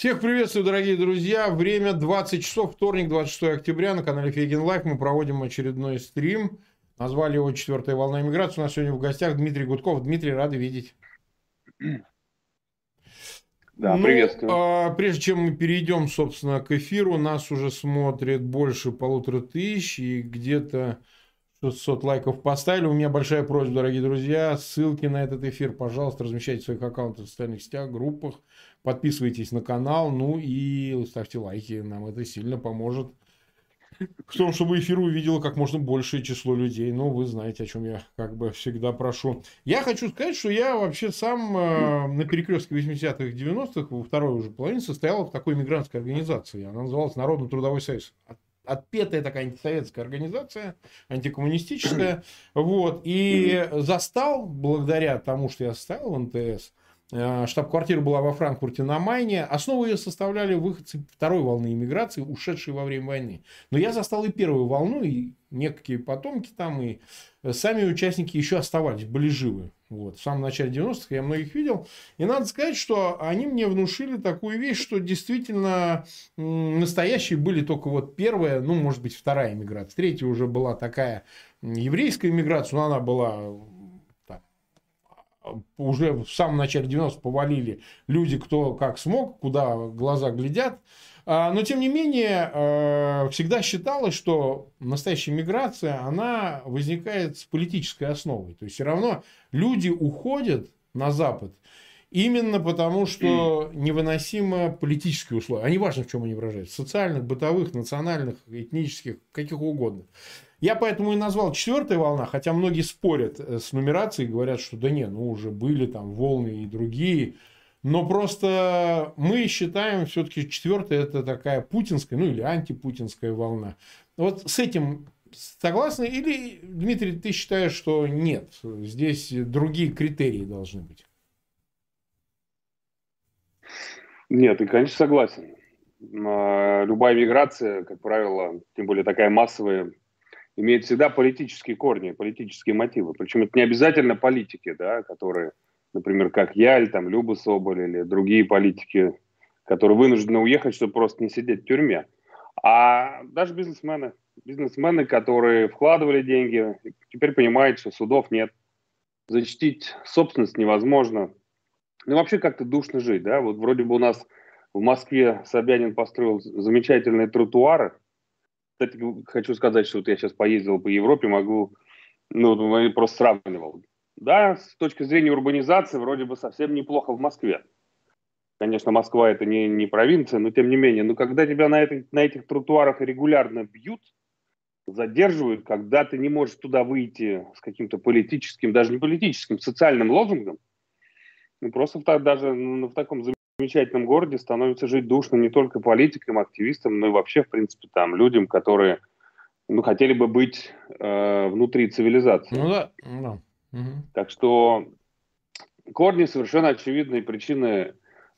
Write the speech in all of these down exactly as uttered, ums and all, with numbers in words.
Всех приветствую, дорогие друзья. Время двадцать часов, вторник, двадцать шестое октября. На канале Фейгин Лайф мы проводим очередной стрим. Назвали его «Четвертая волна иммиграции». У нас сегодня в гостях Дмитрий Гудков. Дмитрий, рады видеть. Да, Ну, приветствую. а, прежде чем мы перейдем, собственно, к эфиру, нас уже смотрит больше полутора тысяч и где-то шестьсот лайков поставили. У меня большая просьба, дорогие друзья, ссылки на этот эфир, пожалуйста, размещайте в своих аккаунтах в социальных сетях, группах, подписывайтесь на канал, ну и ставьте лайки, нам это сильно поможет в том, чтобы эфир увидело как можно большее число людей. Ну, вы знаете, о чем я как бы всегда прошу. Я хочу сказать, что я вообще сам э, на перекрестке восьмидесятых, девяностых, во второй уже половине, состоял в такой мигрантской организации. Она называлась Народный трудовой союз. Отпетая такая антисоветская организация, антикоммунистическая. Вот. И застал, благодаря тому, что я состоял в эн тэ эс, штаб-квартира была во Франкфурте на Майне. Основу ее составляли выходцы второй волны иммиграции, ушедшие во время войны. Но я застал и первую волну, и некие потомки там, и сами участники еще оставались, были живы. Вот. В самом начале девяностых я многих видел. И надо сказать, что они мне внушили такую вещь, что действительно настоящие были только вот первая, ну, может быть, вторая иммиграция. Третья уже была такая еврейская иммиграция, но она была... Уже в самом начале девяностых повалили люди, кто как смог, куда глаза глядят. Но, тем не менее, всегда считалось, что настоящая миграция, она возникает с политической основой. То есть, все равно люди уходят на Запад именно потому, что невыносимо политические условия. А не важно, в чем они выражаются. Социальных, бытовых, национальных, этнических, каких угодно. Я поэтому и назвал четвертая волна, хотя многие спорят с нумерацией, говорят, что да не, ну уже были там волны и другие. Но просто мы считаем, все-таки четвертая это такая путинская, ну или антипутинская волна. Вот с этим согласны? Или, Дмитрий, ты считаешь, что нет, здесь другие критерии должны быть? Нет, и, конечно, согласен. Любая миграция, как правило, тем более такая массовая, имеет всегда политические корни, политические мотивы. Причем это не обязательно политики, да, которые, например, как я, или там Люба Соболь, или другие политики, которые вынуждены уехать, чтобы просто не сидеть в тюрьме. А даже бизнесмены, бизнесмены, которые вкладывали деньги, теперь понимают, что судов нет, защитить собственность невозможно. Ну, вообще как-то душно жить, да. Вот вроде бы у нас в Москве Собянин построил замечательные тротуары. Кстати, хочу сказать, что вот я сейчас поездил по Европе, могу, ну, просто сравнивал. Да, с точки зрения урбанизации, вроде бы совсем неплохо в Москве. Конечно, Москва это не, не провинция, но тем не менее. Но когда тебя на, этой, на этих тротуарах регулярно бьют, задерживают, когда ты не можешь туда выйти с каким-то политическим, даже не политическим, социальным лозунгом, ну, просто в, даже ну, в таком замечательном городе становится жить душно не только политикам, активистам, но и вообще, в принципе, там, людям, которые ну, хотели бы быть э, внутри цивилизации. Ну да, да. Угу. Так что корни совершенно очевидные, причины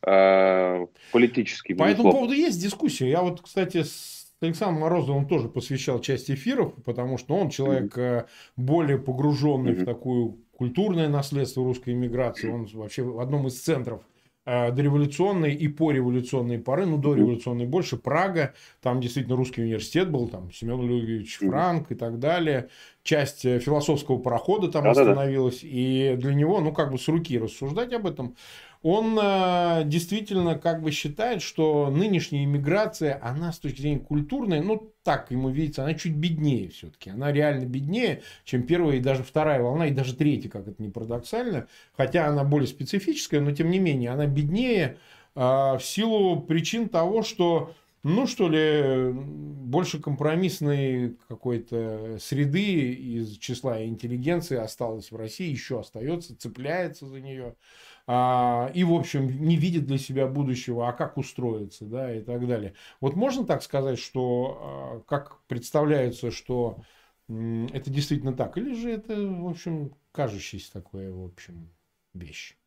э, политические, По этому безусловно. поводу есть дискуссия. Я вот, кстати, с Александром Морозовым тоже посвящал часть эфиров, потому что он человек Mm-hmm. более погруженный в Mm-hmm. такую культурное наследство русской иммиграции. Он вообще в одном из центров дореволюционной и пореволюционной поры, ну, дореволюционной больше, Прага, там действительно русский университет был, там Семен Людвигович Франк и так далее. Часть философского парохода там Да-да-да. остановилась, и для него, ну, как бы с руки рассуждать об этом, он э, действительно как бы считает, что нынешняя иммиграция, она с точки зрения культурной, ну, так ему видится, она чуть беднее все-таки. Она реально беднее, чем первая и даже вторая волна, и даже третья, как это ни парадоксально. Хотя она более специфическая, но тем не менее, она беднее э, в силу причин того, что, ну, что ли, больше компромиссной какой-то среды из числа интеллигенции осталось в России, еще остается, цепляется за нее. И, в общем, не видит для себя будущего, а как устроиться, да, и так далее. Вот можно так сказать, что как представляется, что это действительно так, или же это, в общем, кажущаяся такая, в общем, вещь?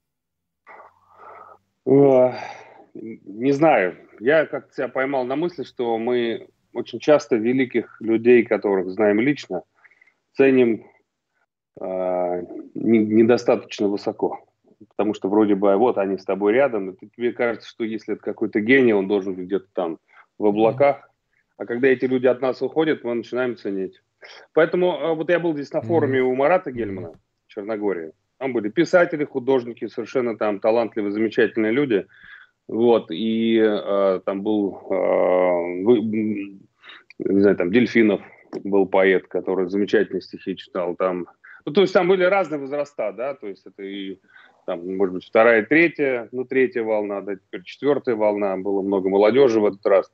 Не знаю. Я как-то себя поймал на мысли, что мы очень часто великих людей, которых знаем лично, ценим э, не, недостаточно высоко. потому что вроде бы вот они с тобой рядом, и тебе кажется, что если это какой-то гений, он должен быть где-то там в облаках, а когда эти люди от нас уходят, мы начинаем ценить. Поэтому вот я был здесь на форуме у Марата Гельмана в Черногории. Там были писатели, художники, совершенно там талантливые, замечательные люди. Вот, и э, там был, э, вы, не знаю, там Дельфинов был поэт, который замечательные стихи читал. Там, ну, то есть там были разные возраста, да, то есть это и, там, может быть, вторая, третья, ну, третья волна, да, теперь четвертая волна, было много молодежи в этот раз.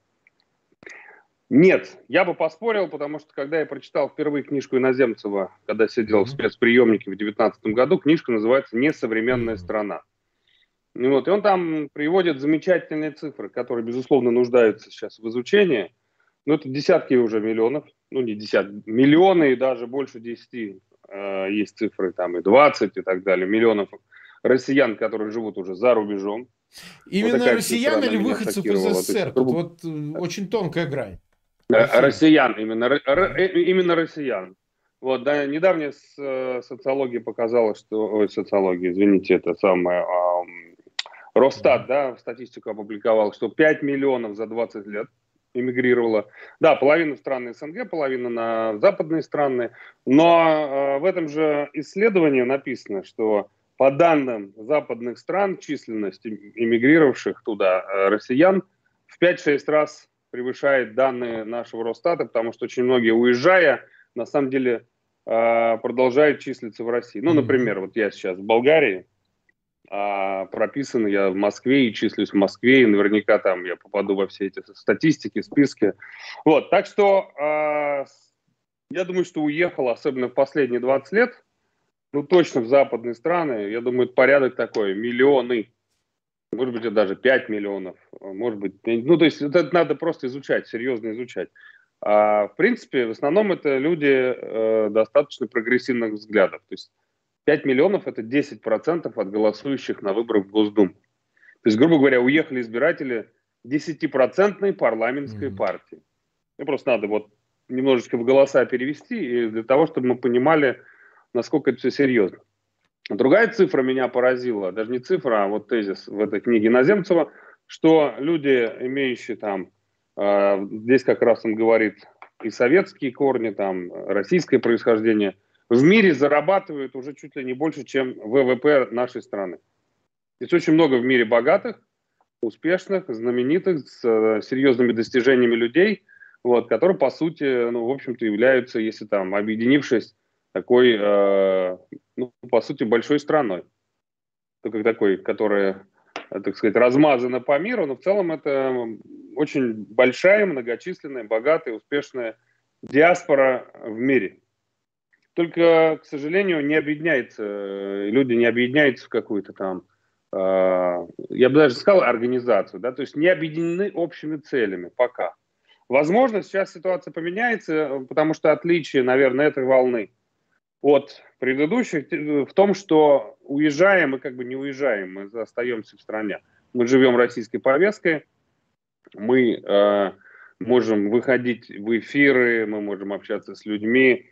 Нет, я бы поспорил, потому что когда я прочитал впервые книжку Иноземцева, когда сидел mm-hmm. в спецприемнике в девятнадцатом году, книжка называется «Несовременная mm-hmm. страна». Вот, и он там приводит замечательные цифры, которые, безусловно, нуждаются сейчас в изучении. Но это десятки уже миллионов, ну не десятки, миллионы и даже больше десяти, э, есть цифры там и двадцать и так далее, миллионов россиян, которые живут уже за рубежом. Именно вот россиян или выходцев из СССР? Тут вот очень тонкая грань. Россиян, россиян именно, р, именно россиян. Вот, да, недавняя социология показала, что, ой, социология, извините, это самое, э, Росстат, да, статистику опубликовал, что пять миллионов за двадцать лет эмигрировало. Да, половина стран СНГ, половина на западные страны. Но э, в этом же исследовании написано, что по данным западных стран численность эмигрировавших туда э, россиян в пять-шесть раз превышает данные нашего Росстата, потому что очень многие, уезжая, на самом деле э, продолжают числиться в России. Ну, например, вот я сейчас в Болгарии, а, прописан я в Москве и числюсь в Москве, и наверняка там я попаду во все эти статистики, списки. Вот, так что а, я думаю, что уехал, особенно в последние двадцать лет, ну точно в западные страны, я думаю, это порядок такой, миллионы, может быть, это даже пять миллионов, может быть, ну то есть это надо просто изучать, серьезно изучать. А, в принципе, в основном это люди э, достаточно прогрессивных взглядов, то есть пять миллионов – это десять процентов от голосующих на выборах в Госдуму. То есть, грубо говоря, уехали избиратели десятипроцентной парламентской mm-hmm. партии. Мне просто надо вот немножечко в голоса перевести, и для того, чтобы мы понимали, насколько это все серьезно. Другая цифра меня поразила, даже не цифра, а вот тезис в этой книге Иноземцева, что люди, имеющие там, э, здесь как раз он говорит и советские корни, там, российское происхождение – в мире зарабатывают уже чуть ли не больше, чем ВВП нашей страны. Есть очень много в мире богатых, успешных, знаменитых, с э, серьезными достижениями людей, вот, которые, по сути, ну, в общем-то, являются, если там, объединившись, такой, э, ну, по сути, большой страной. Только такой, которая, так сказать, размазана по миру, но в целом это очень большая, многочисленная, богатая, успешная диаспора в мире. Только, к сожалению, не объединяется, люди не объединяются в какую-то там, э, я бы даже сказал, организацию, да, то есть не объединены общими целями пока. Возможно, сейчас ситуация поменяется, потому что отличие, наверное, этой волны от предыдущих в том, что уезжаем мы как бы не уезжаем, мы остаемся в стране. Мы живем российской повесткой, мы э, можем выходить в эфиры, мы можем общаться с людьми,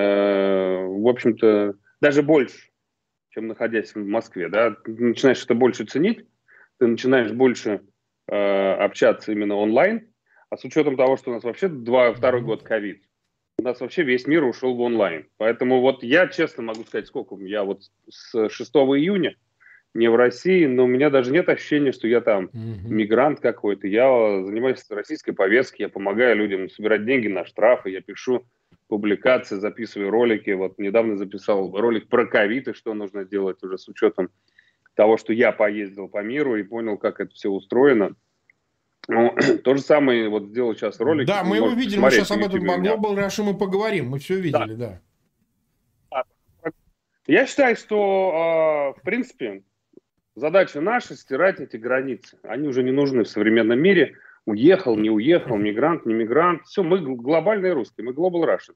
в общем-то, даже больше, чем находясь в Москве, да, ты начинаешь это больше ценить, ты начинаешь больше э, общаться именно онлайн, а с учетом того, что у нас вообще два, второй год ковид, у нас вообще весь мир ушел в онлайн. Поэтому вот я честно могу сказать, сколько я вот с шестого июня не в России, но у меня даже нет ощущения, что я там mm-hmm. мигрант какой-то, я занимаюсь российской повесткой, я помогаю людям собирать деньги на штрафы, я пишу публикации, записываю ролики. Вот недавно записал ролик про ковид и что нужно делать уже с учетом того, что я поездил по миру и понял, как это все устроено. Ну, то же самое вот сделал сейчас ролик. Да, мы его видели, мы сейчас об этом по Global Russia мы поговорим, мы все видели, да. да. Я считаю, что, в принципе, задача наша стирать эти границы. Они уже не нужны в современном мире. Уехал, не уехал, мигрант, не мигрант. Все, мы глобальные русские, мы Global Russian.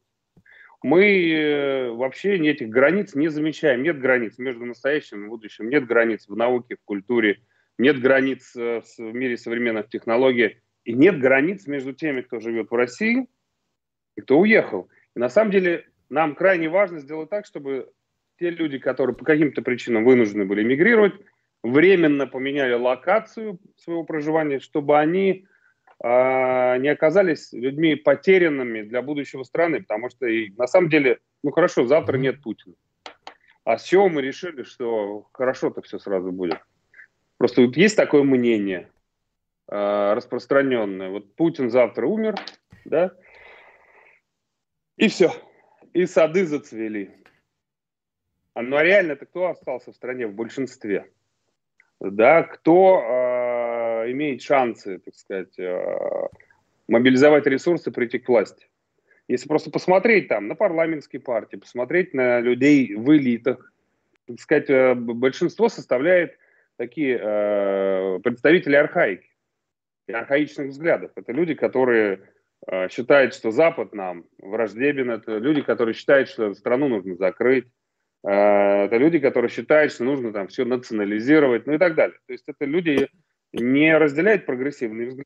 Мы вообще этих границ не замечаем. Нет границ между настоящим и будущим. Нет границ в науке, в культуре. Нет границ в мире современных технологий. И нет границ между теми, кто живет в России и кто уехал. И на самом деле нам крайне важно сделать так, чтобы те люди, которые по каким-то причинам вынуждены были мигрировать, временно поменяли локацию своего проживания, чтобы они э, не оказались людьми потерянными для будущего страны, потому что и, на самом деле, ну хорошо, завтра нет Путина. А с чего мы решили, что хорошо-то все сразу будет? Просто вот есть такое мнение э, распространенное. Вот Путин завтра умер, да, и все. И сады зацвели. А, ну а реально-то кто остался в стране в большинстве? Да, кто э, имеет шансы, так сказать, э, мобилизовать ресурсы, прийти к власти? Если просто посмотреть там на парламентские партии, посмотреть на людей в элитах, так сказать, э, большинство составляет такие э, представители архаики, архаичных взглядов. Это люди, которые э, считают, что Запад нам враждебен, это люди, которые считают, что страну нужно закрыть, это люди, которые считают, что нужно там все национализировать, ну и так далее. То есть это люди не разделяют прогрессивные взгляды.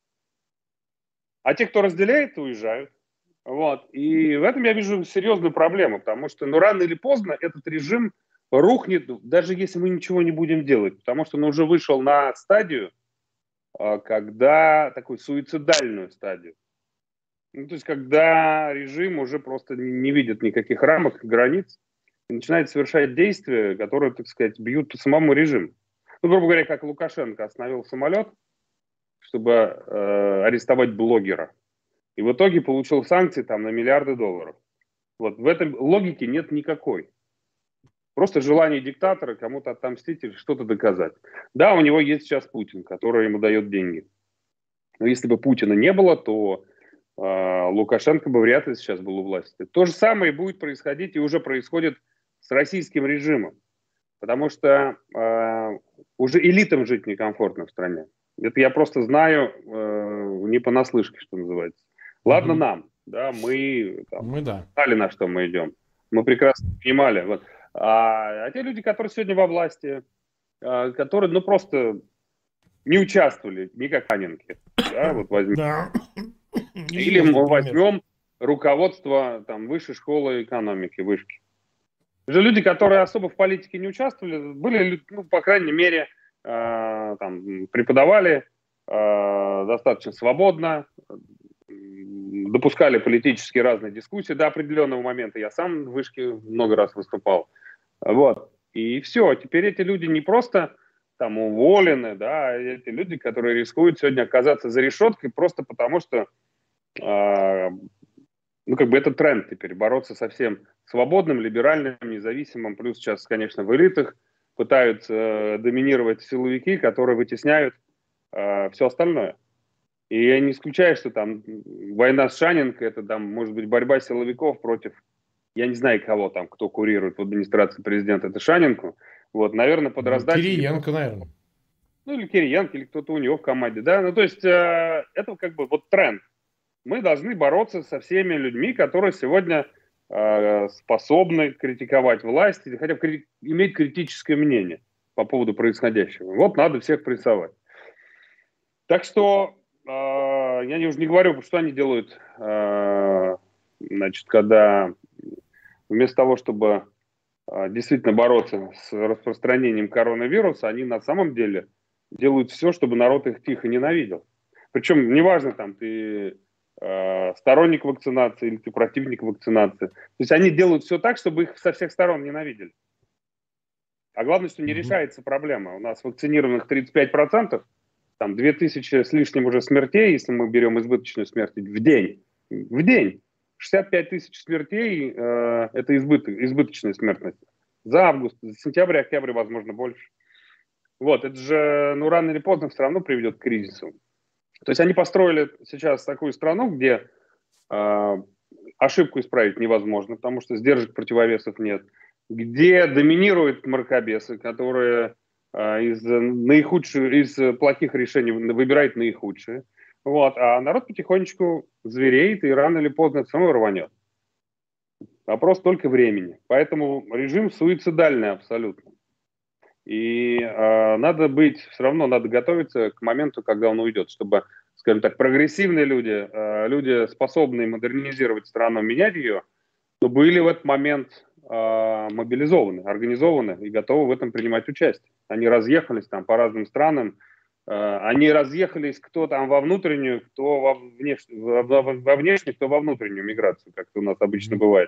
А те, кто разделяет, уезжают. Вот. И в этом я вижу серьезную проблему, потому что ну, рано или поздно этот режим рухнет, даже если мы ничего не будем делать. Потому что он уже вышел на стадию, когда такую суицидальную стадию. Ну, то есть когда режим уже просто не видит никаких рамок, границ, и начинает совершать действия, которые, так сказать, бьют по самому режиму. Ну, грубо говоря, как Лукашенко остановил самолет, чтобы э, арестовать блогера. И в итоге получил санкции там на миллиарды долларов. Вот в этой логике нет никакой. Просто желание диктатора кому-то отомстить или что-то доказать. Да, у него есть сейчас Путин, который ему дает деньги. Но если бы Путина не было, то э, Лукашенко бы вряд ли сейчас был у власти. То же самое будет происходить и уже происходит с российским режимом. Потому что э, уже элитам жить некомфортно в стране. Это я просто знаю э, не понаслышке, что называется. Ладно mm-hmm. нам, да, мы, там, мы да. знали, на что мы идем. Мы прекрасно понимали. Вот. А, а те люди, которые сегодня во власти, э, которые, ну, просто не участвовали, не как Анинки, да, вот возьмем. Да. Или мы возьмем руководство там, высшей школы экономики, вышки. Же люди, которые особо в политике не участвовали, были, ну, по крайней мере, э, там, преподавали э, достаточно свободно, допускали политические разные дискуссии до определенного момента. Я сам в вышке много раз выступал. Вот. И все. Теперь эти люди не просто там уволены, да, а эти люди, которые рискуют сегодня оказаться за решеткой просто потому, что э, ну, как бы это тренд теперь, бороться со всем свободным, либеральным, независимым. Плюс сейчас, конечно, в элитах пытаются э, доминировать силовики, которые вытесняют э, все остальное. И я не исключаю, что там война с Шаненко, это там, может быть, борьба силовиков против, я не знаю, кого там, кто курирует в администрации президента, это Шаненко. Вот, наверное, под раздачу... Кириенко, наверное. Ну, или Кириенко, или кто-то у него в команде, да. Ну, то есть, э, это как бы вот тренд. Мы должны бороться со всеми людьми, которые сегодня э, способны критиковать власть или хотя бы кри- иметь критическое мнение по поводу происходящего. Вот надо всех прессовать. Так что э, я не, уже не говорю, что они делают, э, значит, когда вместо того, чтобы э, действительно бороться с распространением коронавируса, они на самом деле делают все, чтобы народ их тихо ненавидел. Причем неважно, там ты сторонник вакцинации или ты противник вакцинации. То есть они делают все так, чтобы их со всех сторон ненавидели. А главное, что не mm-hmm. решается проблема. У нас вакцинированных тридцать пять процентов, там две тысячи с лишним уже смертей, если мы берем избыточную смерть в день. В день. шестьдесят пять тысяч смертей э, это избыток, избыточная смертность. За август, за сентябрь, октябрь, возможно, больше. Вот, это же, ну, рано или поздно все равно приведет к кризису. То есть они построили сейчас такую страну, где э, ошибку исправить невозможно, потому что сдержек противовесов нет, где доминируют мракобесы, которые э, из наихудших, из плохих решений выбирают наихудшие. Вот, а народ потихонечку звереет и рано или поздно это самое рванет. Вопрос только времени. Поэтому режим суицидальный абсолютно. И э, надо быть, все равно надо готовиться к моменту, когда он уйдет, чтобы, скажем так, прогрессивные люди, э, люди, способные модернизировать страну, менять ее, но были в этот момент э, мобилизованы, организованы и готовы в этом принимать участие. Они разъехались там по разным странам, э, они разъехались кто там во внутреннюю, кто во, внеш... во, во, во внешнюю, кто во внутреннюю миграцию, как это у нас обычно бывает.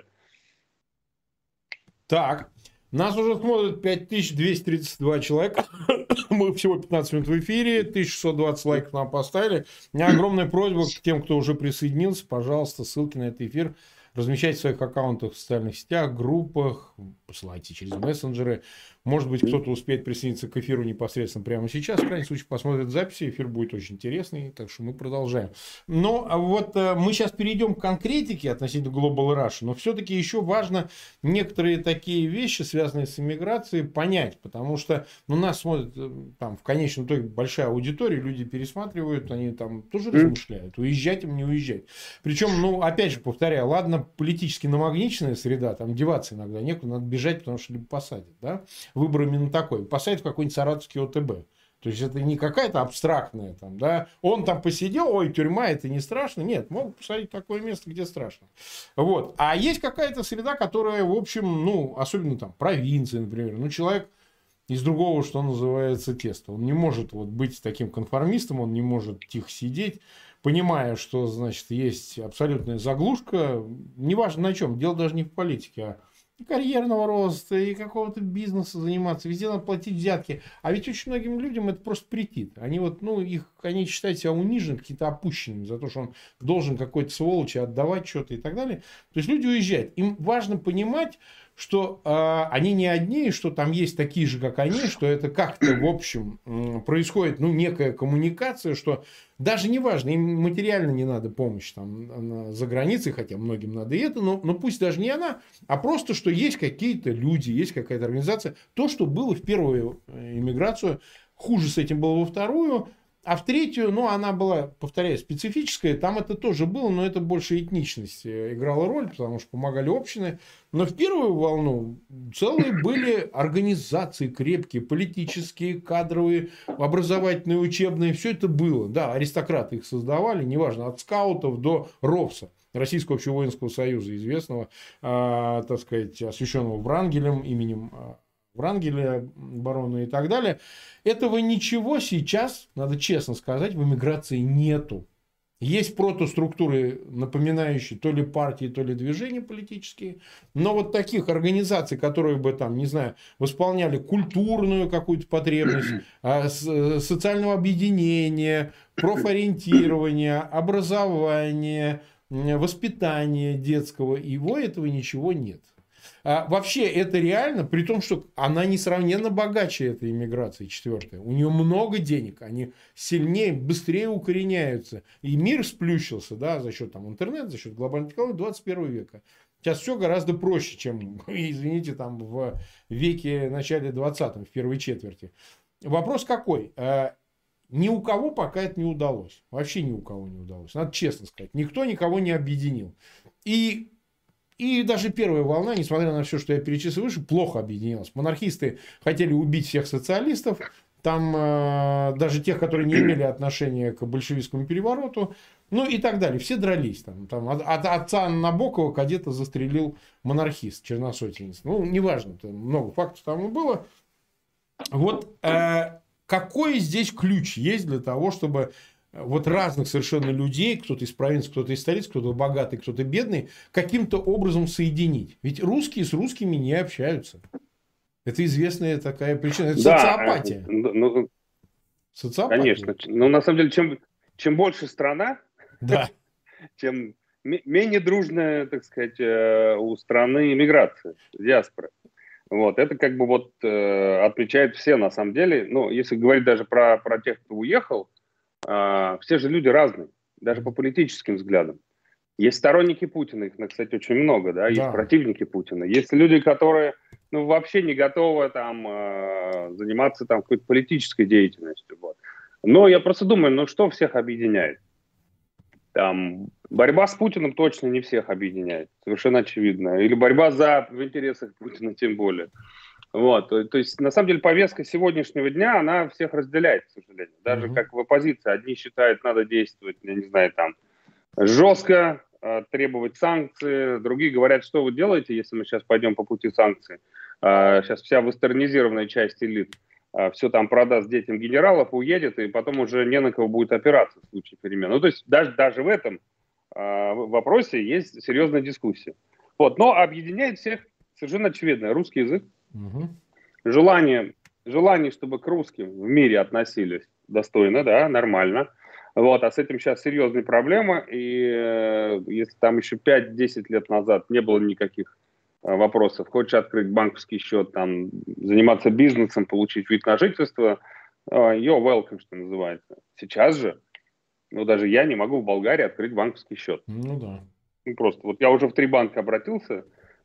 Так, нас уже смотрят пять тысяч двести тридцать два человека. Мы всего пятнадцать минут в эфире. тысяча шестьсот двадцать лайков нам поставили. У меня огромная просьба к тем, кто уже присоединился. Пожалуйста, ссылки на этот эфир размещайте в своих аккаунтах в социальных сетях, группах, посылайте через мессенджеры. Может быть, кто-то успеет присоединиться к эфиру непосредственно прямо сейчас. В крайнем случае, посмотрит записи. Эфир будет очень интересный, так что мы продолжаем. Но вот мы сейчас перейдем к конкретике относительно Global Rush, но все-таки еще важно некоторые такие вещи, связанные с иммиграцией, понять, потому что ну, нас смотрят там в конечном итоге большая аудитория, люди пересматривают, они там тоже размышляют, уезжать им, не уезжать. Причем, ну, опять же, повторяю, ладно, политически намагниченная среда, там деваться иногда некуда, надо бежать, потому что либо посадят, да? Выбор именно такой. Посадят в какой-нибудь саратовский ОТБ. То есть, это не какая-то абстрактная там, да, он там посидел, ой, тюрьма, это не страшно. Нет, могут посадить в такое место, где страшно. Вот. А есть какая-то среда, которая, в общем, ну, особенно там провинции, например, ну, человек из другого, что называется, теста. Он не может вот быть таким конформистом, он не может тихо сидеть, понимая, что, значит, есть абсолютная заглушка, неважно на чем, дело даже не в политике, а и карьерного роста, и какого-то бизнеса заниматься, везде надо платить взятки. А ведь очень многим людям это просто претит. Они вот, ну, их, они считают себя униженными, какие-то опущенными за то, что он должен какой-то сволочи отдавать что-то и так далее. То есть, люди уезжают. Им важно понимать, что э, они не одни, что там есть такие же, как они, что это как-то, в общем, э, происходит, ну, некая коммуникация, что даже не важно, им материально не надо помощь там за границей, хотя многим надо и это, но, но пусть даже не она, а просто, что есть какие-то люди, есть какая-то организация. То, что было в первую иммиграцию, хуже с этим было во вторую, а в третью, ну, она была, повторяю, специфическая, там это тоже было, но это больше этничность играла роль, потому что помогали общины. Но в первую волну целые были организации крепкие, политические, кадровые, образовательные, учебные, все это было. Да, аристократы их создавали, неважно, от скаутов до РОВСа, Российского общевоинского союза, известного, э, так сказать, освященного Врангелем, именем Врангеля, барона и так далее. Этого ничего сейчас, надо честно сказать, в эмиграции нету. Есть протоструктуры, напоминающие то ли партии, то ли движения политические. Но вот таких организаций, которые бы там, не знаю, восполняли культурную какую-то потребность, социального объединения, профориентирования, образования, воспитания детского, его этого ничего нет. А вообще это реально, при том, что она несравненно богаче этой иммиграции четвертая. У нее много денег, они сильнее, быстрее укореняются. И мир сплющился, да, за счет там, интернета, за счет глобальной технологии двадцать первого века. Сейчас все гораздо проще, чем, извините, там в веке начале двадцатом, в первой четверти. Вопрос какой? Ни у кого пока это не удалось. Вообще ни у кого не удалось. Надо честно сказать. Никто никого не объединил. И И даже первая волна, несмотря на все, что я перечислил выше, плохо объединилась. Монархисты хотели убить всех социалистов, там э, даже тех, которые не имели отношения к большевистскому перевороту, ну и так далее. Все дрались. Там, там, от, от отца Набокова кадета застрелил монархист, черносотенец. Ну, неважно, много фактов там и было. Вот э, какой здесь ключ есть для того, чтобы вот разных совершенно людей, кто-то из провинции, кто-то из столиц, кто-то богатый, кто-то бедный, каким-то образом соединить. Ведь русские с русскими не общаются. Это известная такая причина. Это да, социопатия. Ну, социопатия. Конечно. Ну, на самом деле, чем, чем больше страна, да. тем менее дружная, так сказать, у страны иммиграция, диаспора. Вот, это как бы вот э, отмечает все на самом деле. Ну, если говорить даже про, про тех, кто уехал, э, все же люди разные, даже по политическим взглядам. Есть сторонники Путина, их, кстати, очень много, да, есть да. противники Путина. Есть люди, которые, ну, вообще не готовы там э, заниматься там какой-то политической деятельностью. Вот. Но я просто думаю, ну, что всех объединяет? Там, борьба с Путиным точно не всех объединяет, совершенно очевидно. Или борьба за в интересах Путина тем более. Вот. То, то есть, на самом деле, повестка сегодняшнего дня, она всех разделяет, к сожалению. Даже mm-hmm. как в оппозиции. Одни считают, надо действовать, я не знаю, там, жестко, э, требовать санкции, другие говорят, что вы делаете, если мы сейчас пойдем по пути санкций. Э, сейчас вся вестернизированная часть элит э, все там продаст детям генералов, уедет, и потом уже не на кого будет опираться в случае перемен. Ну, то есть даже, даже в этом э, вопросе есть серьезная дискуссия. Вот. Но объединяет всех совершенно очевидно русский язык, Угу. желание, желание, чтобы к русским в мире относились достойно, да, нормально. Вот, а с этим сейчас серьезные проблемы, и э, если там еще пять-десять лет назад не было никаких э, вопросов, хочешь открыть банковский счет, там, заниматься бизнесом, получить вид на жительство, э, you're welcome, что называется. Сейчас же, ну, даже я не могу в Болгарии открыть банковский счет. Ну да. Ну, просто, вот я уже в три банка обратился,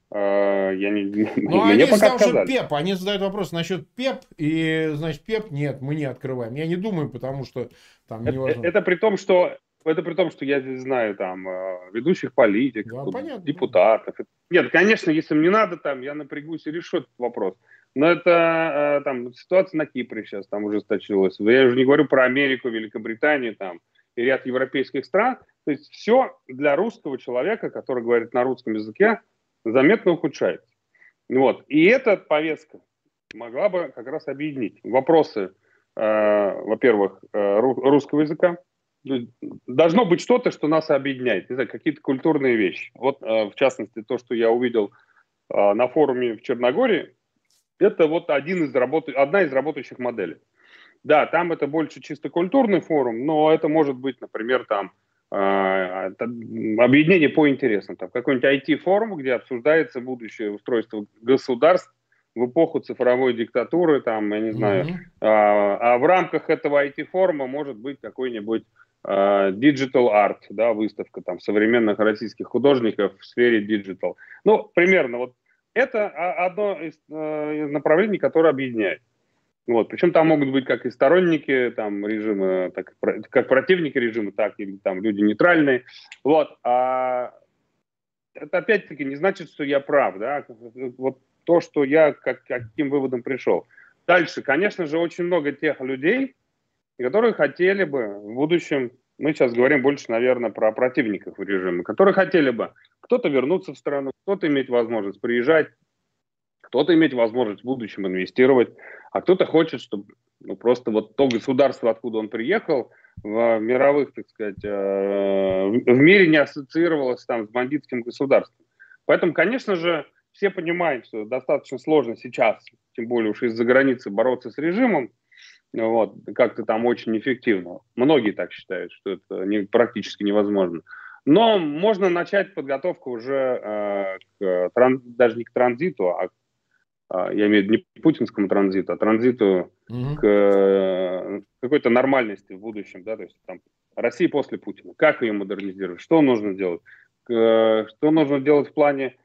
э, я не, Ну, мне они пока сказали, что отказали. ПЕП. Они задают вопрос насчет ПЕП, и, значит, ПЕП нет, мы не открываем. Я не думаю, потому что там Это, невозможно. это при том, что это при том, что я здесь знаю там э, ведущих политиков, Да, понятно. депутатов. Нет, конечно, если мне надо, там я напрягусь и решу этот вопрос. Но это э, там ситуация на Кипре сейчас там ужесточилась. Я уже не говорю про Америку, Великобританию там и ряд европейских стран. То есть все для русского человека, который говорит на русском языке, заметно ухудшается. Вот. И эта повестка могла бы как раз объединить вопросы, э, во-первых, э, русского языка. Должно быть что-то, что нас объединяет, не знаю, какие-то культурные вещи. Вот, э, в частности, то, что я увидел э, на форуме в Черногории, это вот один из работ... одна из работающих моделей. Да, там это больше чисто культурный форум, но это может быть, например, там э, объединение по интересам. Там какой-нибудь ай ти-форум, где обсуждается будущее устройство государств в эпоху цифровой диктатуры, там, я не знаю. Угу. А, а в рамках этого ай ти-форума может быть какой-нибудь digital art, да, выставка там современных российских художников в сфере digital. Ну, примерно вот это одно из, из направлений, которое объединяет. Вот. Причем там могут быть как и сторонники там, режима, так, как противники режима, так и там, люди нейтральные. Вот. А это опять-таки не значит, что я прав. Да? Вот то, что я как, каким выводом пришел. Дальше, конечно же, очень много тех людей, которые хотели бы в будущем, мы сейчас говорим больше, наверное, про противников режима, которые хотели бы кто-то вернуться в страну, кто-то иметь возможность приезжать, кто-то иметь возможность в будущем инвестировать, а кто-то хочет, чтобы ну, просто вот то государство, откуда он приехал, в мировых, так сказать, э, в мире не ассоциировалось там с бандитским государством. Поэтому, конечно же, все понимают, что достаточно сложно сейчас, тем более уж из-за границы, бороться с режимом, вот, как-то там очень эффективно. Многие так считают, что это не, практически невозможно. Но можно начать подготовку уже э, к, тран, даже не к транзиту, а я имею в виду не путинскому транзиту, а транзиту Угу. к э, какой-то нормальности в будущем, да, то есть там Россия после Путина, как ее модернизировать, что нужно делать, к, что нужно делать в плане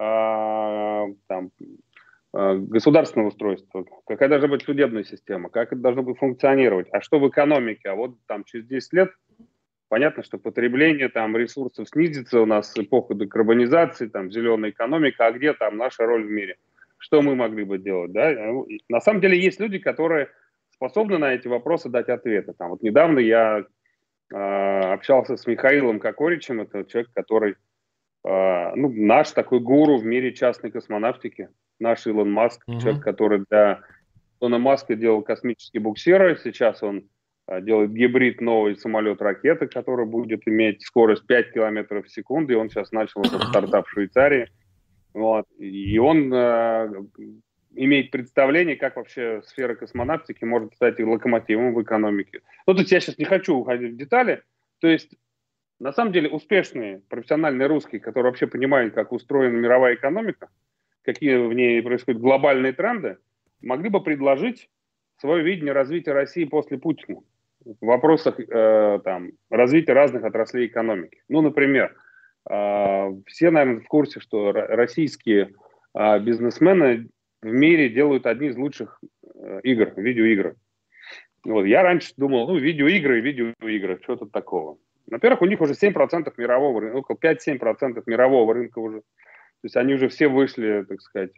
э, там, э, государственного устройства, какая должна быть судебная система, как это должно быть функционировать, а что в экономике, а вот там через десять лет понятно, что потребление там ресурсов снизится, у нас эпоха декарбонизации, там зеленая экономика, а где там наша роль в мире? Что мы могли бы делать, да? На самом деле есть люди, которые способны на эти вопросы дать ответы. Там, вот недавно я э, общался с Михаилом Кокоричем, это человек, который, э, ну, наш такой гуру в мире частной космонавтики, наш Илон Маск, Угу. человек, который для Илона Маска делал космические буксиры, сейчас он э, делает гибрид новый самолет-ракеты, который будет иметь скорость пять километров в секунду, и он сейчас начал этот стартап в Швейцарии. Вот. И он э, имеет представление, как вообще сфера космонавтики может стать локомотивом в экономике. Ну, то есть я сейчас не хочу уходить в детали. То есть, на самом деле, успешные профессиональные русские, которые вообще понимают, как устроена мировая экономика, какие в ней происходят глобальные тренды, могли бы предложить свое видение развития России после Путина в вопросах э, там, развития разных отраслей экономики. Ну, например, все, наверное, в курсе, что российские бизнесмены в мире делают одни из лучших игр, видеоигр. Вот. Я раньше думал, ну, видеоигры и видеоигры, что тут такого. Во-первых, у них уже семь процентов мирового рынка, около пять-семь процентов мирового рынка уже. То есть они уже все вышли, так сказать,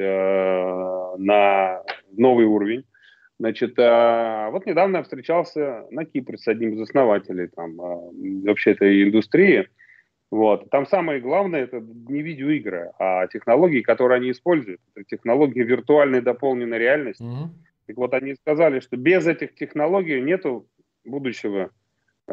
на новый уровень. Значит, вот недавно я встречался на Кипре с одним из основателей там, вообще этой индустрии. Вот. Там самое главное, это не видеоигры, а технологии, которые они используют. Это технологии виртуальной дополненной реальности. Угу. Так вот, они сказали, что без этих технологий нету будущего э,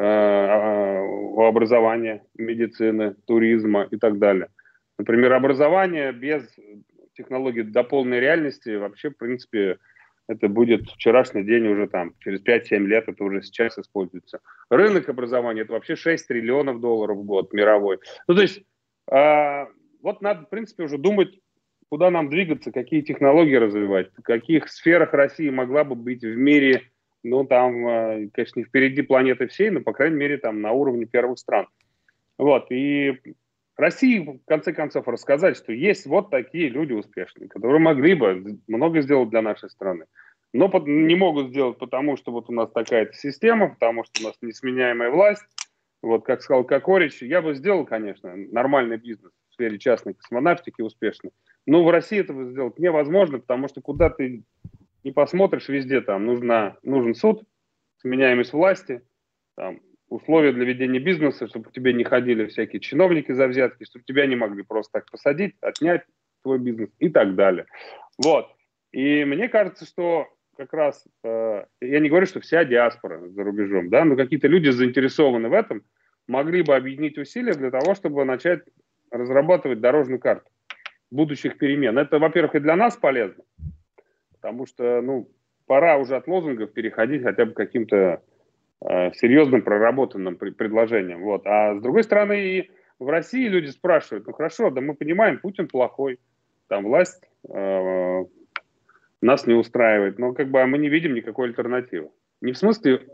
образования, медицины, туризма и так далее. Например, образование без технологий дополненной реальности вообще, в принципе, это будет вчерашний день уже там, через пять-семь лет это уже сейчас используется. Рынок образования – это вообще шесть триллионов долларов в год мировой. Ну, то есть, э, вот надо, в принципе, уже думать, куда нам двигаться, какие технологии развивать, в каких сферах Россия могла бы быть в мире, ну, там, э, конечно, не впереди планеты всей, но, по крайней мере, там, на уровне первых стран. Вот, и России, в конце концов, рассказать, что есть вот такие люди успешные, которые могли бы много сделать для нашей страны, но не могут сделать, потому что вот у нас такая-то система, потому что у нас несменяемая власть. Вот, как сказал Кокорич, я бы сделал, конечно, нормальный бизнес в сфере частной космонавтики успешный, но в России этого сделать невозможно, потому что куда ты не посмотришь, везде там нужна, нужен суд, сменяемость власти, там, условия для ведения бизнеса, чтобы к тебе не ходили всякие чиновники за взятки, чтобы тебя не могли просто так посадить, отнять твой бизнес и так далее. Вот. И мне кажется, что как раз, э, я не говорю, что вся диаспора за рубежом, да, но какие-то люди заинтересованы в этом, могли бы объединить усилия для того, чтобы начать разрабатывать дорожную карту будущих перемен. Это, во-первых, и для нас полезно, потому что, ну, пора уже от лозунгов переходить хотя бы к каким-то серьезным проработанным предложением. Вот. А с другой стороны, и в России люди спрашивают, ну хорошо, да мы понимаем, Путин плохой, там власть э, нас не устраивает, но как бы мы не видим никакой альтернативы. Не в смысле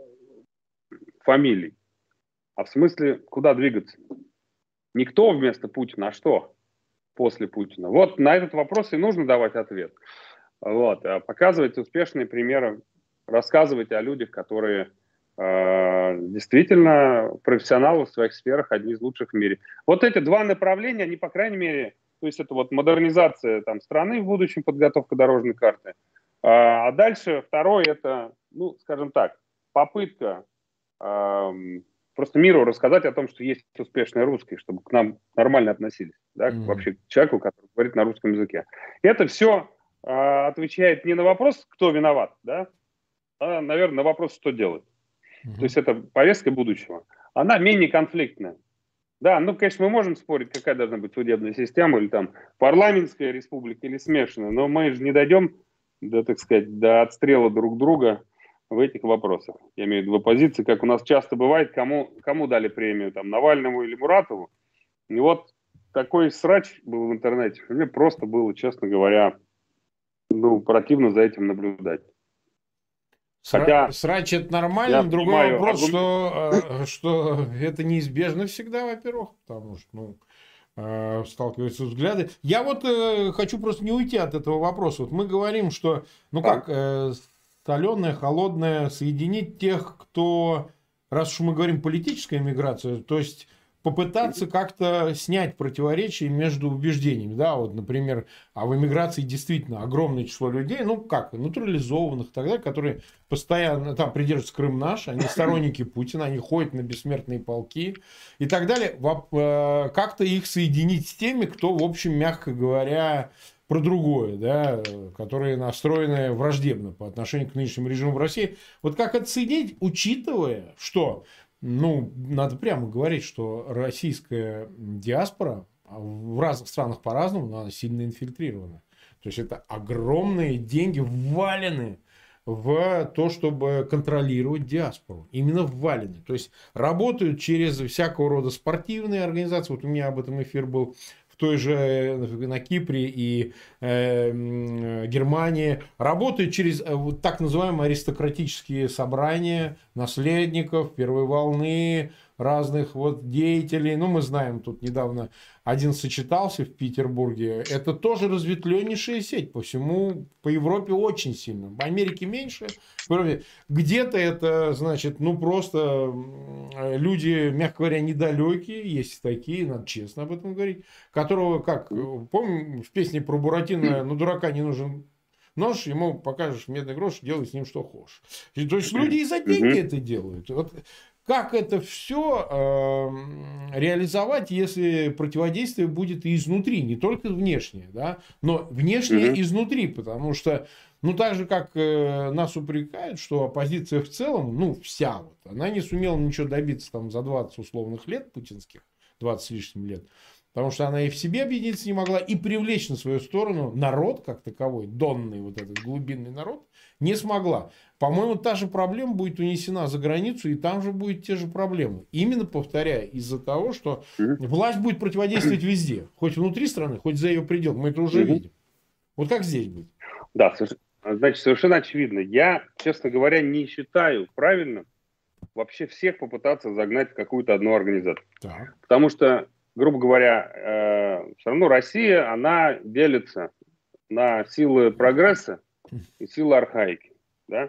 фамилий, а в смысле, куда двигаться. Никто вместо Путина, а что после Путина? Вот на этот вопрос и нужно давать ответ. Вот. Показывать успешные примеры, рассказывать о людях, которые действительно профессионалы в своих сферах, одни из лучших в мире. Вот эти два направления, они, по крайней мере, то есть это вот модернизация там, страны в будущем, подготовка дорожной карты. А дальше второе, это, ну, скажем так, попытка э, просто миру рассказать о том, что есть успешные русские, чтобы к нам нормально относились, да, mm-hmm. вообще к человеку, который говорит на русском языке. Это все э, отвечает не на вопрос, кто виноват, да, а, наверное, на вопрос, что делать. Uh-huh. То есть это повестка будущего. Она менее конфликтная. Да, ну, конечно, мы можем спорить, какая должна быть судебная система, или там парламентская республика, или смешанная, но мы же не дойдем до, так сказать, до отстрела друг друга в этих вопросах. Я имею в виду в оппозиции, как у нас часто бывает, кому, кому дали премию, там, Навальному или Муратову. И вот такой срач был в интернете. Мне просто было, честно говоря, ну, противно за этим наблюдать. Хотя срач это нормально, другой понимаю, вопрос, аргумент... что, что это неизбежно всегда, во-первых, потому что, ну, сталкиваются взгляды. Я вот э, хочу просто не уйти от этого вопроса. Вот мы говорим, что, ну как, э, соленое, холодное, соединить тех, кто, раз уж мы говорим политическая миграция, то есть попытаться как-то снять противоречия между убеждениями. Да, вот, например, а в эмиграции действительно огромное число людей, ну как, натурализованных и так далее, которые постоянно там придерживаются Крым наш, они сторонники Путина, они ходят на бессмертные полки и так далее. Как-то их соединить с теми, кто, в общем, мягко говоря, про другое, да, которые настроены враждебно по отношению к нынешнему режиму в России. Вот как это соединить, учитывая, что... Ну, надо прямо говорить, что российская диаспора в разных странах по-разному, но она сильно инфильтрирована. То есть это огромные деньги ввалены в то, чтобы контролировать диаспору. Именно ввалены. То есть работают через всякого рода спортивные организации. Вот у меня об этом эфир был в той же на Кипре и э, Германии. Работают через э, вот так называемые аристократические собрания наследников первой волны, разных вот деятелей. Ну, мы знаем, тут недавно один сочетался в Петербурге. Это тоже разветвленнейшая сеть по всему, по Европе очень сильно. В Америке меньше. Где-то это, значит, ну, просто люди, мягко говоря, недалекие, есть такие, надо честно об этом говорить, которого, как, помним, в песне про Буратино, ну, дурака не нужен нож, ему покажешь медный грош, делай с ним что хочешь. То есть люди и за деньги это делают. Вот как это все э, реализовать, если противодействие будет и изнутри, не только внешнее, да, но внешнее Мгм. изнутри, потому что, ну, так же, как э, нас упрекают, что оппозиция в целом, ну, вся вот, она не сумела ничего добиться там за двадцать условных лет путинских, двадцать с лишним лет, потому что она и в себе объединиться не могла, и привлечь на свою сторону народ, как таковой, донный вот этот глубинный народ, не смогла. По-моему, та же проблема будет унесена за границу, и там же будут те же проблемы. Именно, повторяю, из-за того, что Мгм. власть будет противодействовать везде. Хоть внутри страны, хоть за ее предел. Мы это уже Мгм. видим. Вот как здесь будет? Да, соверш- значит, совершенно очевидно. Я, честно говоря, не считаю правильным вообще всех попытаться загнать в какую-то одну организацию. Так. Потому что, грубо говоря, все равно Россия, она делится на силы прогресса и силы архаики. Да,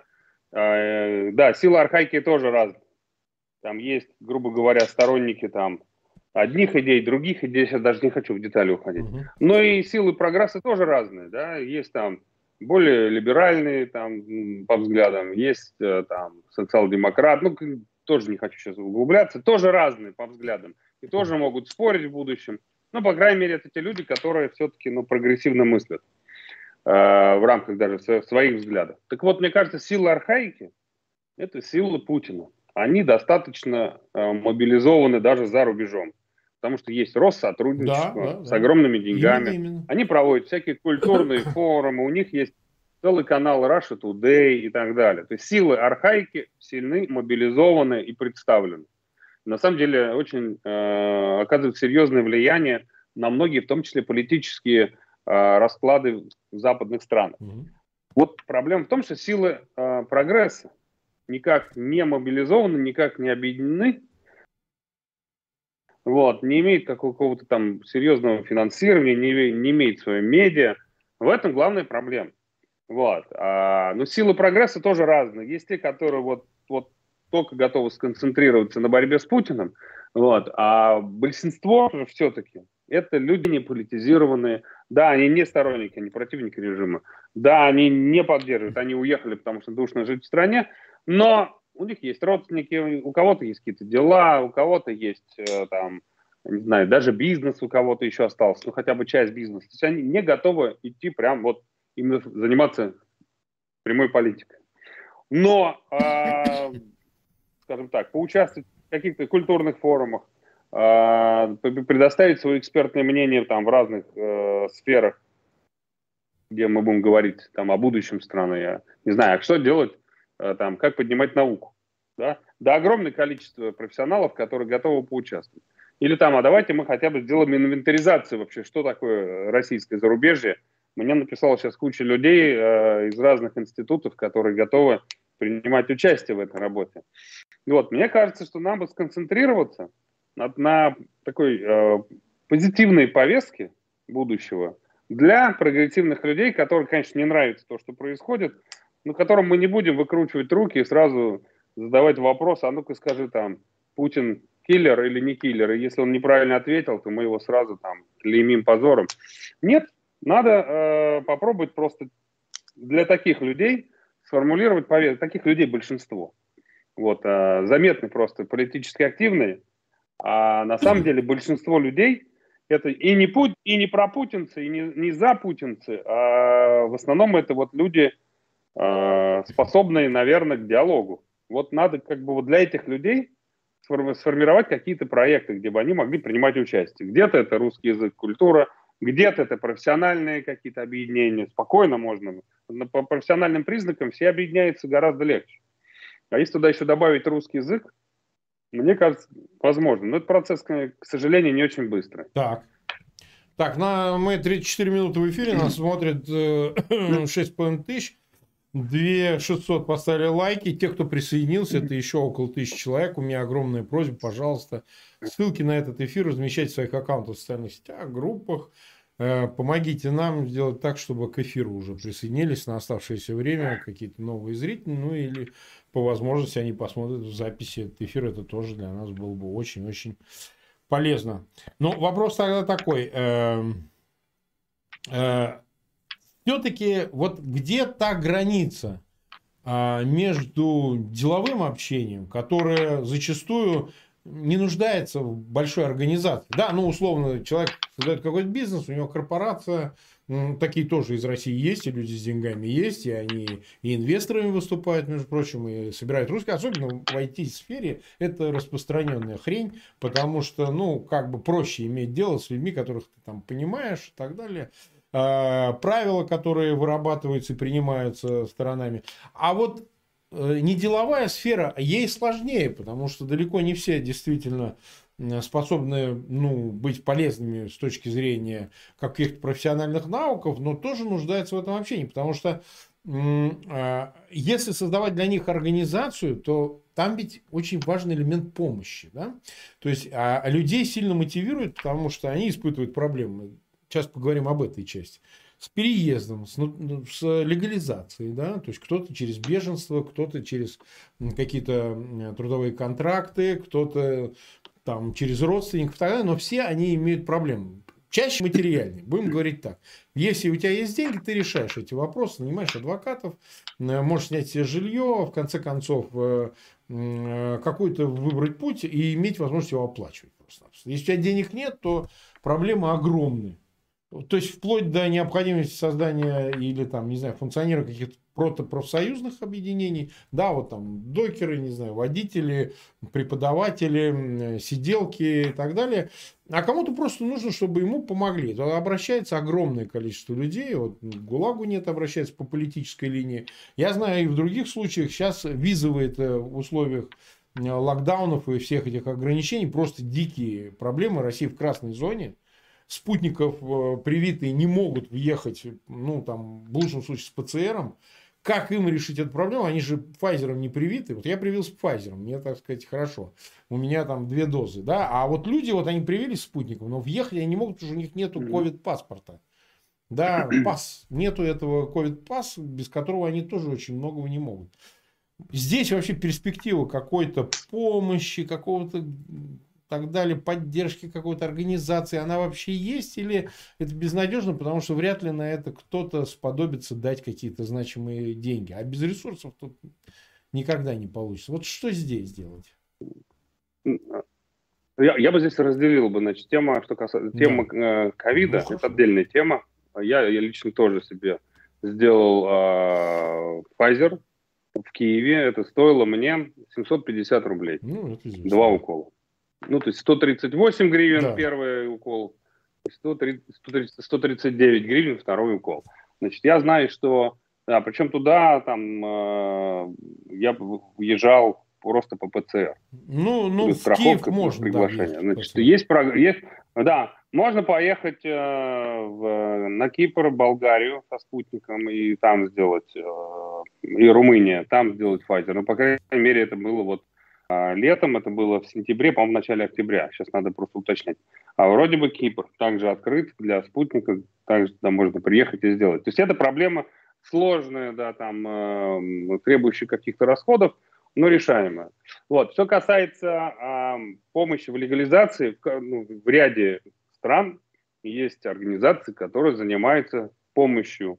Э, да, силы архаики тоже разные. Там есть, грубо говоря, сторонники там одних идей, других идей. Сейчас даже не хочу в детали уходить. Угу. Но и силы прогресса тоже разные. Да? Есть там более либеральные там, по взглядам, есть э, там социал-демократ. Ну, к- тоже не хочу сейчас углубляться. Тоже разные по взглядам. И тоже могут спорить в будущем. Ну, по крайней мере, это те люди, которые все-таки ну, прогрессивно мыслят э, в рамках даже сво- своих взглядов. Так вот, мне кажется, сила архаики– это сила Путина. Они достаточно э, мобилизованы даже за рубежом. Потому что есть Да, Россотрудничество да, с да. огромными Именно, деньгами. именно. Они проводят всякие культурные форумы, у них есть целый канал Russia Today и так далее. То есть силы архаики сильны, мобилизованы и представлены. На самом деле очень э, оказывает серьезное влияние на многие, в том числе политические э, расклады в западных странах. Угу. Вот проблема в том, что силы э, прогресса никак не мобилизованы, никак не объединены, вот, не имеет какого-то там серьезного финансирования, не, не имеет своей медиа. В этом главная проблема. Вот. А, но силы прогресса тоже разные. Есть те, которые вот, вот только готовы сконцентрироваться на борьбе с Путиным, вот, а большинство же все-таки это люди не политизированные. Да, они не сторонники, они противники режима. Да, они не поддерживают, они уехали, потому что душно жить в стране, но у них есть родственники, у кого-то есть какие-то дела, у кого-то есть э, там, не знаю, даже бизнес у кого-то еще остался, ну хотя бы часть бизнеса. То есть они не готовы идти прям вот именно заниматься прямой политикой. Но, э, скажем так, поучаствовать в каких-то культурных форумах, э, предоставить свое экспертное мнение там, в разных э, сферах, где мы будем говорить там, о будущем страны, я не знаю, а что делать, э, там, как поднимать науку. Да? Да, огромное количество профессионалов, которые готовы поучаствовать. Или там, а давайте мы хотя бы сделаем инвентаризацию вообще, что такое российское зарубежье. Мне написала сейчас куча людей э, из разных институтов, которые готовы принимать участие в этой работе. Вот, мне кажется, что нам бы сконцентрироваться на, на такой э, позитивной повестке будущего для прогрессивных людей, которым, конечно, не нравится то, что происходит, но которым мы не будем выкручивать руки и сразу задавать вопрос, а ну-ка скажи там, Путин киллер или не киллер, и если он неправильно ответил, то мы его сразу там клеймим позором. Нет, надо э, попробовать просто для таких людей сформулировать повестку, таких людей большинство. Вот, э, заметны просто политически активные, а на самом деле большинство людей это и не, путь, и не пропутинцы, и не, не за путинцы, а в основном это вот люди, э, способные, наверное, к диалогу. Вот надо как бы вот для этих людей сформировать какие-то проекты, где бы они могли принимать участие. Где-то это русский язык, культура, где-то это профессиональные какие-то объединения. Спокойно можно. По профессиональным признакам все объединяются гораздо легче. А если туда еще добавить русский язык, мне кажется, возможно. Но этот процесс, к сожалению, не очень быстрый. Так. Так, на, мы тридцать четыре минуты в эфире, нас смотрит э, шесть с половиной тысяч. две тысячи шестьсот поставили лайки. Те, кто присоединился, это еще около тысячи человек. У меня огромная просьба, пожалуйста, ссылки на этот эфир размещайте в своих аккаунтах в социальных сетях, группах. Помогите нам сделать так, чтобы к эфиру уже присоединились на оставшееся время какие-то новые зрители. Ну или по возможности они посмотрят в записи этот эфир. Это тоже для нас было бы очень-очень полезно. Но вопрос тогда такой. Все-таки вот где та граница а, между деловым общением, которое зачастую не нуждается в большой организации. Да, ну, условно, человек создает какой-то бизнес, у него корпорация, м, такие тоже из России есть, и люди с деньгами есть, и они и инвесторами выступают, между прочим, и собирают русские. Особенно в ай ти-сфере это распространенная хрень, потому что, ну, как бы проще иметь дело с людьми, которых ты там понимаешь и так далее. А, правила, которые вырабатываются и принимаются сторонами. А вот э, не деловая сфера, ей сложнее, потому что далеко не все действительно э, способны, ну, быть полезными с точки зрения каких-то профессиональных навыков, но тоже нуждаются в этом общении, потому что м, а, если создавать для них организацию, то там ведь очень важный элемент помощи. Да? То есть а, а людей сильно мотивирует, потому что они испытывают проблемы. Сейчас поговорим об этой части. С переездом, с, ну, с легализацией, да, то есть кто-то через беженство, кто-то через какие-то трудовые контракты, кто-то там через родственников, и так далее, но все они имеют проблемы. Чаще материальные, будем говорить так. Если у тебя есть деньги, ты решаешь эти вопросы, нанимаешь адвокатов, можешь снять себе жилье, в конце концов, какой-то выбрать путь и иметь возможность его оплачивать. Просто. Если у тебя денег нет, то проблемы огромные. То есть, вплоть до необходимости создания или, там, не знаю, функционирования каких-то протопрофсоюзных объединений. Да, вот там докеры, не знаю, водители, преподаватели, сиделки и так далее. А кому-то просто нужно, чтобы ему помогли. То обращается огромное количество людей. Вот к ГУЛАГу нет, обращается по политической линии. Я знаю и в других случаях. Сейчас визовые в условиях локдаунов и всех этих ограничений просто дикие проблемы. Россия в красной зоне. Спутников привитые не могут въехать, ну, там, в лучшем случае, с ПЦРом. Как им решить эту проблему? Они же Pfizer не привиты. Вот я привился Pfizer, мне, так сказать, хорошо. У меня там две дозы, да. А вот люди, вот они привились спутником, но въехать они не могут, потому что у них нету ковид-паспорта. Да, пас. Нету этого ковид-пасса, без которого они тоже очень многого не могут. Здесь вообще перспектива какой-то помощи, какого-то так далее, поддержки какой-то организации, она вообще есть или это безнадежно, потому что вряд ли на это кто-то сподобится дать какие-то значимые деньги. А без ресурсов тут никогда не получится. Вот что здесь делать? Я, я бы здесь разделил бы, значит, тема, что касается темы ковида, ну, это отдельная тема. Я, я лично тоже себе сделал э, Pfizer в Киеве. Это стоило мне семьсот пятьдесят рублей. Ну, это Два укола. Ну, то есть сто тридцать восемь гривен да. Первый укол, сто тридцать девять гривен второй укол. Значит, я знаю, что... Да, причем туда там э, я уезжал просто по ПЦР. Ну, ну в страховка, Киев можно, приглашение. Да, значит, есть, есть, да, можно поехать э, в, на Кипр, Болгарию со спутником и там сделать, э, и Румыния, там сделать Pfizer. Ну, по крайней мере, это было вот летом, это было в сентябре, по-моему, в начале октября. Сейчас надо просто уточнять. А вроде бы Кипр также открыт для спутника, также туда можно приехать и сделать. То есть это проблема сложная, да, там, э, требующая каких-то расходов, но решаемая. Вот. Что касается э, помощи в легализации, в, ну, в ряде стран есть организации, которые занимаются помощью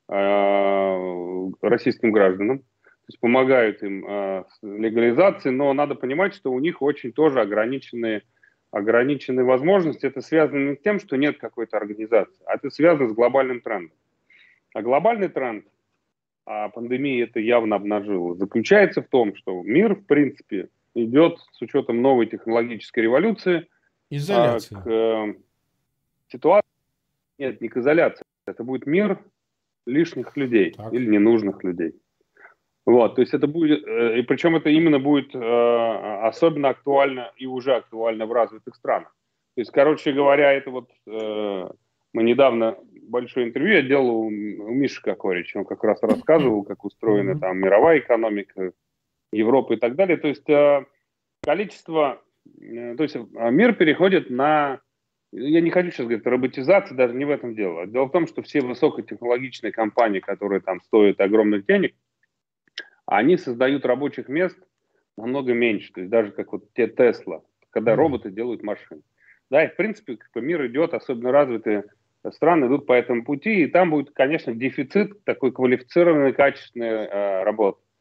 э, российским гражданам. То есть помогают им э, с легализацией, но надо понимать, что у них очень тоже ограниченные, ограниченные возможности. Это связано не с тем, что нет какой-то организации, а это связано с глобальным трендом. А глобальный тренд, а пандемия это явно обнажила, заключается в том, что мир, в принципе, идет с учетом новой технологической революции изоляция. Э, к э, ситуации. Нет, не к изоляции. Это будет мир лишних людей так. Или ненужных людей. Вот, то есть это будет, и причем это именно будет э, особенно актуально и уже актуально в развитых странах. То есть, короче говоря, это вот э, мы недавно большое интервью я делал у, у Миши Кокорича, он как раз рассказывал, как устроена там мировая экономика, Европа и так далее. То есть э, количество, э, то есть мир переходит на, я не хочу сейчас говорить роботизация, даже не в этом дело. Дело в том, что все высокотехнологичные компании, которые там стоят огромных денег, они создают рабочих мест намного меньше. То есть даже как вот те Тесла, когда mm-hmm. роботы делают машины. Да, и в принципе как бы мир идет, особенно развитые страны идут по этому пути, и там будет, конечно, дефицит такой квалифицированной, качественной э, работы.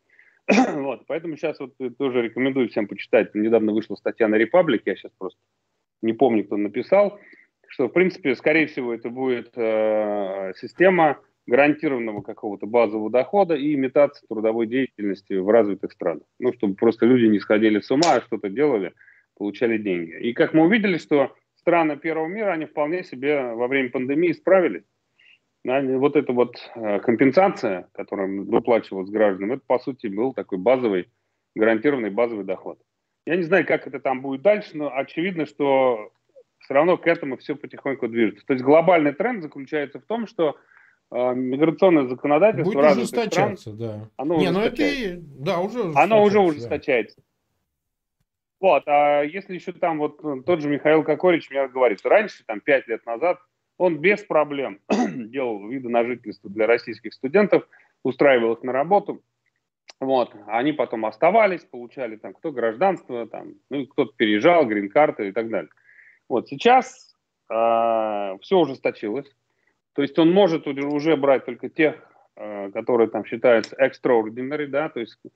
Вот, поэтому сейчас вот тоже рекомендую всем почитать. Недавно вышла статья на Republic, я сейчас просто не помню, кто написал, что, в принципе, скорее всего, это будет э, система гарантированного какого-то базового дохода и имитация трудовой деятельности в развитых странах. Ну, чтобы просто люди не сходили с ума, а что-то делали, получали деньги. И как мы увидели, что страны первого мира, они вполне себе во время пандемии справились. Вот эта вот компенсация, которая выплачивалась гражданам, это, по сути, был такой базовый, гарантированный базовый доход. Я не знаю, как это там будет дальше, но очевидно, что все равно к этому все потихоньку движется. То есть глобальный тренд заключается в том, что э, миграционное законодательство будет развитых стран, да. оно не, ужесточается. Ну это, да, уже оно уже ужесточается. Да. Вот, а если еще там вот тот же Михаил Кокорич мне говорит, раньше, там, пять лет назад, он без проблем делал виды на жительство для российских студентов, устраивал их на работу. Вот. Они потом оставались, получали там кто гражданство, там, ну, кто-то переезжал, грин-карты и так далее. Вот сейчас э, все ужесточилось. То есть он может уже брать только тех, э, которые там считаются extraordinary, да, то есть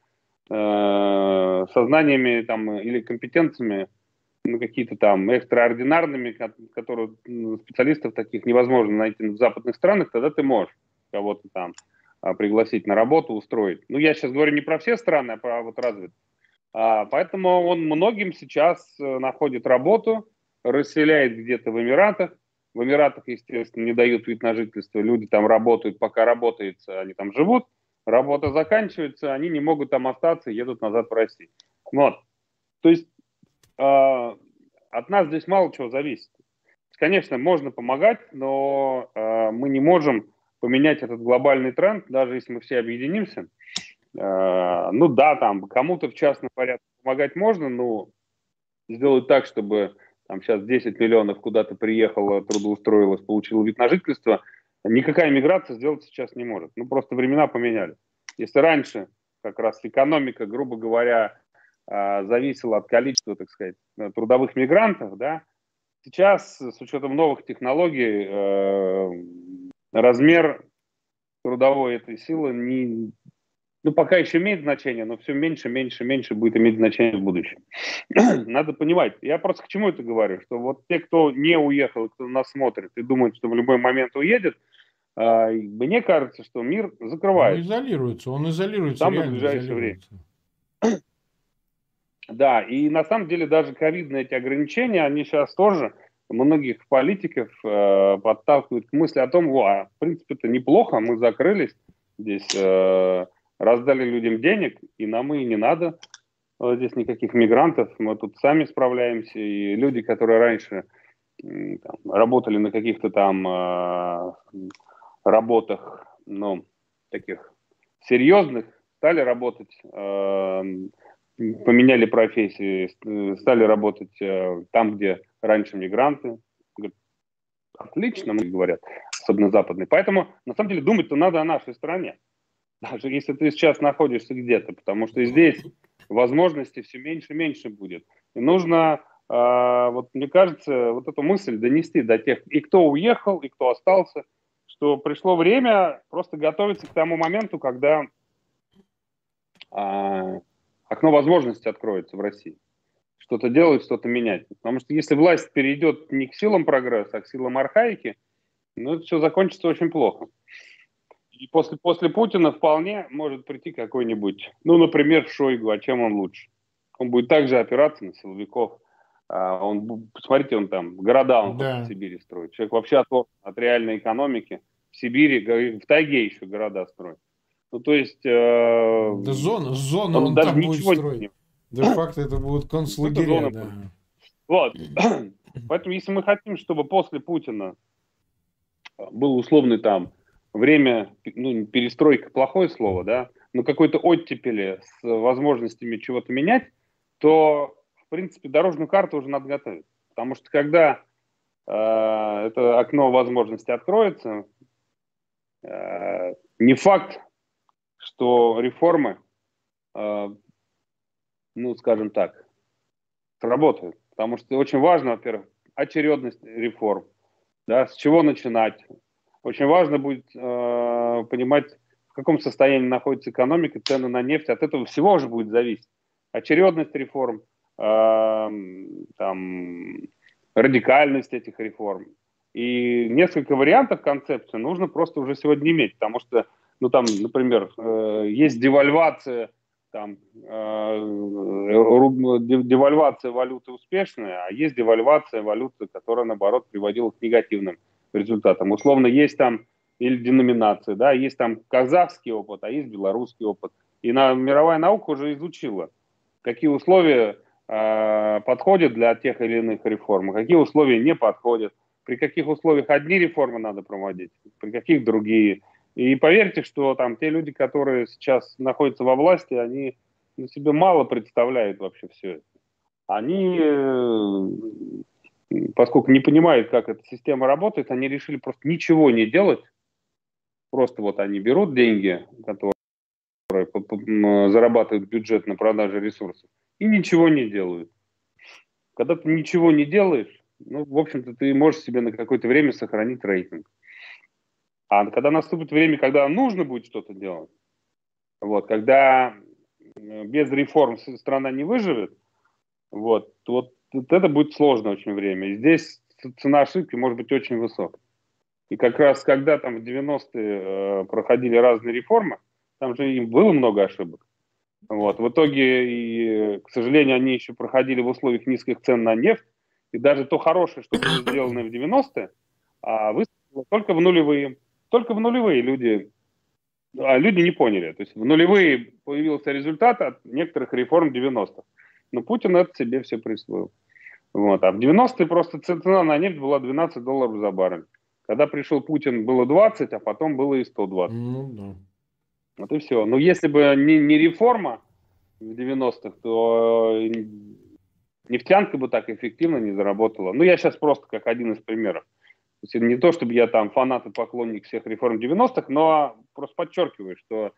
э, со знаниями там, или компетенциями, ну, какие-то там экстраординарными, которые специалистов таких невозможно найти в западных странах, тогда ты можешь кого-то там пригласить на работу, устроить. Ну, я сейчас говорю не про все страны, а про вот развитые. А, поэтому он многим сейчас находит работу, расселяет где-то в Эмиратах. В Эмиратах, естественно, не дают вид на жительство. Люди там работают, пока работается, они там живут. Работа заканчивается, они не могут там остаться и едут назад в Россию. Вот. То есть э, от нас здесь мало чего зависит. Конечно, можно помогать, но э, мы не можем поменять этот глобальный тренд, даже если мы все объединимся. Э, ну да, там кому-то в частном порядке помогать можно, но сделать так, чтобы там сейчас десять миллионов куда-то приехало, трудоустроилось, получило вид на жительство, никакая миграция сделать сейчас не может. Ну просто времена поменяли. Если раньше как раз экономика, грубо говоря, э, зависела от количества, так сказать, трудовых мигрантов, да, сейчас, с учетом новых технологий, э, размер трудовой этой силы не, ну, пока еще имеет значение, но все меньше, меньше, меньше будет иметь значение в будущем. Надо понимать. Я просто к чему это говорю, что вот те, кто не уехал, кто нас смотрит и думает, что в любой момент уедет, э, мне кажется, что мир закрывается. Ну, изолируется, он изолируется, в самое реально ближайшее изолируется. время. Да, и на самом деле даже ковидные эти ограничения, они сейчас тоже многих политиков э, подталкивают к мысли о том, а, в принципе, это неплохо, мы закрылись здесь, э, раздали людям денег, и нам и не надо э, здесь никаких мигрантов, мы тут сами справляемся, и люди, которые раньше э, там, работали на каких-то там э, работах, ну, таких серьезных, стали работать, э, поменяли профессии, стали работать э, там, где раньше мигранты. Отлично, мы говорят, особенно западные. Поэтому, на самом деле, думать-то надо о нашей стране. Даже если ты сейчас находишься где-то, потому что здесь возможностей все меньше и меньше будет. И нужно, э, вот мне кажется, вот эту мысль донести до тех, и кто уехал, и кто остался, что пришло время просто готовиться к тому моменту, когда э, окно возможностей откроется в России. Что-то делать, что-то менять. Потому что если власть перейдет не к силам прогресса, а к силам архаики, ну, это все закончится очень плохо. И после, после Путина вполне может прийти какой-нибудь, ну, например, Шойгу, а чем он лучше? Он будет также опираться на силовиков. А он, посмотрите, он там города он Да. в Сибири строит. Человек вообще от, от реальной экономики. В Сибири, в тайге еще города строит. Ну, то есть... Э, да зона, зона он, он даже там будет ничего строить. Не... Де-факто это будут концлагеря, да. Вот. Поэтому, если мы хотим, чтобы после Путина был условный там время, ну, перестройка, плохое слово, да, но какой-то оттепели с возможностями чего-то менять, то, в принципе, дорожную карту уже надо готовить. Потому что когда э, это окно возможностей откроется, э, не факт, что реформы, э, ну, скажем так, сработают. Потому что очень важно, во-первых, очередность реформ, да, с чего начинать. Очень важно будет э, понимать, в каком состоянии находится экономика, цены на нефть, от этого всего уже будет зависеть. Очередность реформ, э, там, радикальность этих реформ. И несколько вариантов концепции нужно просто уже сегодня иметь, потому что, ну там, например, э, есть девальвация, там, э, девальвация валюты успешная, а есть девальвация валюты, которая, наоборот, приводила к негативным результатам. Условно, есть там или деноминация, да, есть там казахский опыт, а есть белорусский опыт. И на, мировая наука уже изучила, какие условия э, подходят для тех или иных реформ, а какие условия не подходят, при каких условиях одни реформы надо проводить, при каких другие. И поверьте, что там те люди, которые сейчас находятся во власти, они на себе мало представляют вообще все это. Они, э, поскольку не понимают, как эта система работает, они решили просто ничего не делать. Просто вот они берут деньги, которые зарабатывают бюджет на продаже ресурсов, и ничего не делают. Когда ты ничего не делаешь, ну, в общем-то, ты можешь себе на какое-то время сохранить рейтинг. А когда наступит время, когда нужно будет что-то делать, вот, когда без реформ страна не выживет, вот, вот, вот это будет сложное очень время. И здесь цена ошибки может быть очень высокой. И как раз когда там в девяностые э, проходили разные реформы, там же им было много ошибок. Вот. В итоге, и, к сожалению, они еще проходили в условиях низких цен на нефть. И даже то хорошее, что было сделано в девяностые, а выстрелило только в нулевые. Только в нулевые люди, а люди не поняли. То есть в нулевые появился результат от некоторых реформ девяностых. Но Путин это себе все присвоил. Вот. А в девяностые просто цена на нефть была двенадцать долларов за баррель. Когда пришел Путин, было двадцать, а потом было и сто двадцать. Ну, да. Вот и все. Но если бы не, не реформа в девяностых, то нефтянка бы так эффективно не заработала. Ну, я сейчас просто как один из примеров. То есть не то, чтобы я там фанат и поклонник всех реформ девяностых, но просто подчеркиваю, что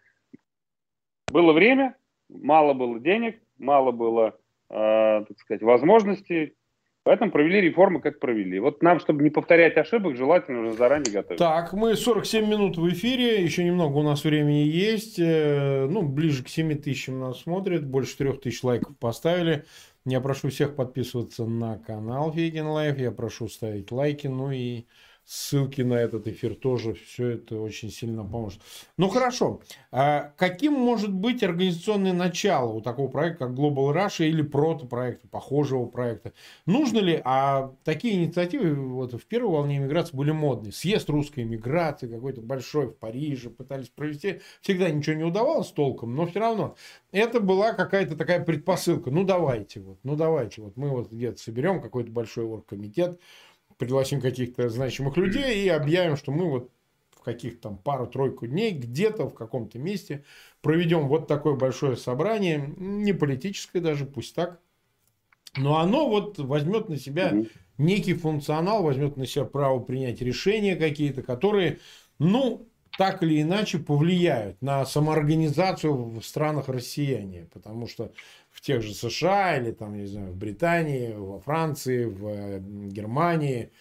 было время, мало было денег, мало было, э, так сказать, возможностей. Поэтому провели реформы, как провели. Вот нам, чтобы не повторять ошибок, желательно уже заранее готовиться. Так, мы сорок семь минут в эфире, еще немного у нас времени есть. Ну, ближе к семи тысячам нас смотрят, больше трех тысяч лайков поставили. Я прошу всех подписываться на канал Фейгин Лайф, я прошу ставить лайки, ну и ссылки на этот эфир тоже, все это очень сильно поможет. Ну хорошо, а каким может быть организационное начало у такого проекта, как Global Russia или протопроекта, похожего проекта? Нужно ли, а такие инициативы вот, в первой волне иммиграции были модные. Съезд русской иммиграции какой-то большой в Париже пытались провести, всегда ничего не удавалось толком, но все равно это была какая-то такая предпосылка. Ну давайте, вот, ну давайте, вот мы вот где-то соберем какой-то большой оргкомитет, пригласим каких-то значимых людей и объявим, что мы вот в каких-то там пару-тройку дней где-то в каком-то месте проведем вот такое большое собрание, не политическое даже, пусть так, но оно вот возьмет на себя некий функционал, возьмет на себя право принять решения какие-то, которые, ну, так или иначе повлияют на самоорганизацию в странах россияне, потому что в тех же США или там, не знаю, в Британии, во Франции, в Германии,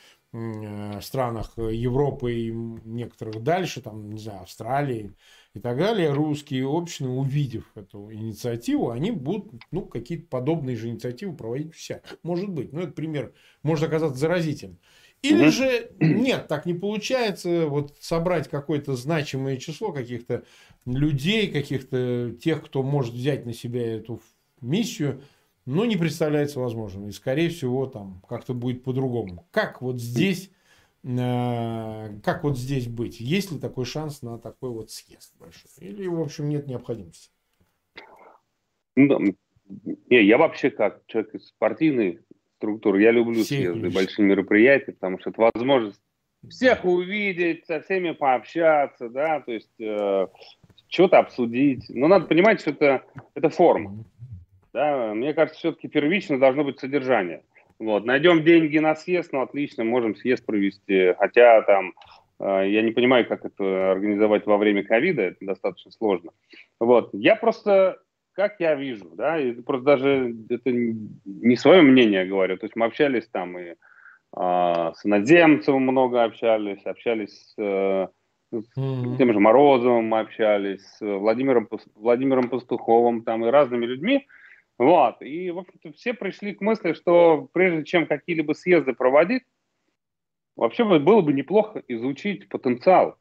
в странах Европы и некоторых дальше, там, не знаю, Австралии и так далее, русские общины, увидев эту инициативу, они будут, ну, какие-то подобные же инициативы проводить вся. Может быть, но это пример может оказаться заразительным. Или угу. же нет, так не получается, вот собрать какое-то значимое число каких-то людей, каких-то тех, кто может взять на себя эту миссию, но не представляется возможным. И, скорее всего, там как-то будет по-другому. Как вот здесь, э, как вот здесь быть? Есть ли такой шанс на такой вот съезд большой? Или, в общем, нет необходимости? Ну, не, я вообще как человек из партийной структуры, я люблю Все съезды, большие мероприятия, потому что это возможность всех увидеть, со всеми пообщаться, да, то есть э, что-то обсудить. Но надо понимать, что это, это форма. Да? Мне кажется, все-таки первично должно быть содержание. Вот. Найдем деньги на съезд, ну отлично, можем съезд провести. Хотя там, э, я не понимаю, как это организовать во время ковида, это достаточно сложно. Вот. Я просто, как я вижу, да, и просто даже это не свое мнение говорю, то есть мы общались там и э, с иноземцем много общались, общались с, э, С тем же Морозовым мы общались, с Владимиром, Владимиром Пастуховым там, и разными людьми. Вот. И, в общем-то, все пришли к мысли, что прежде чем какие-либо съезды проводить, вообще было бы неплохо изучить потенциал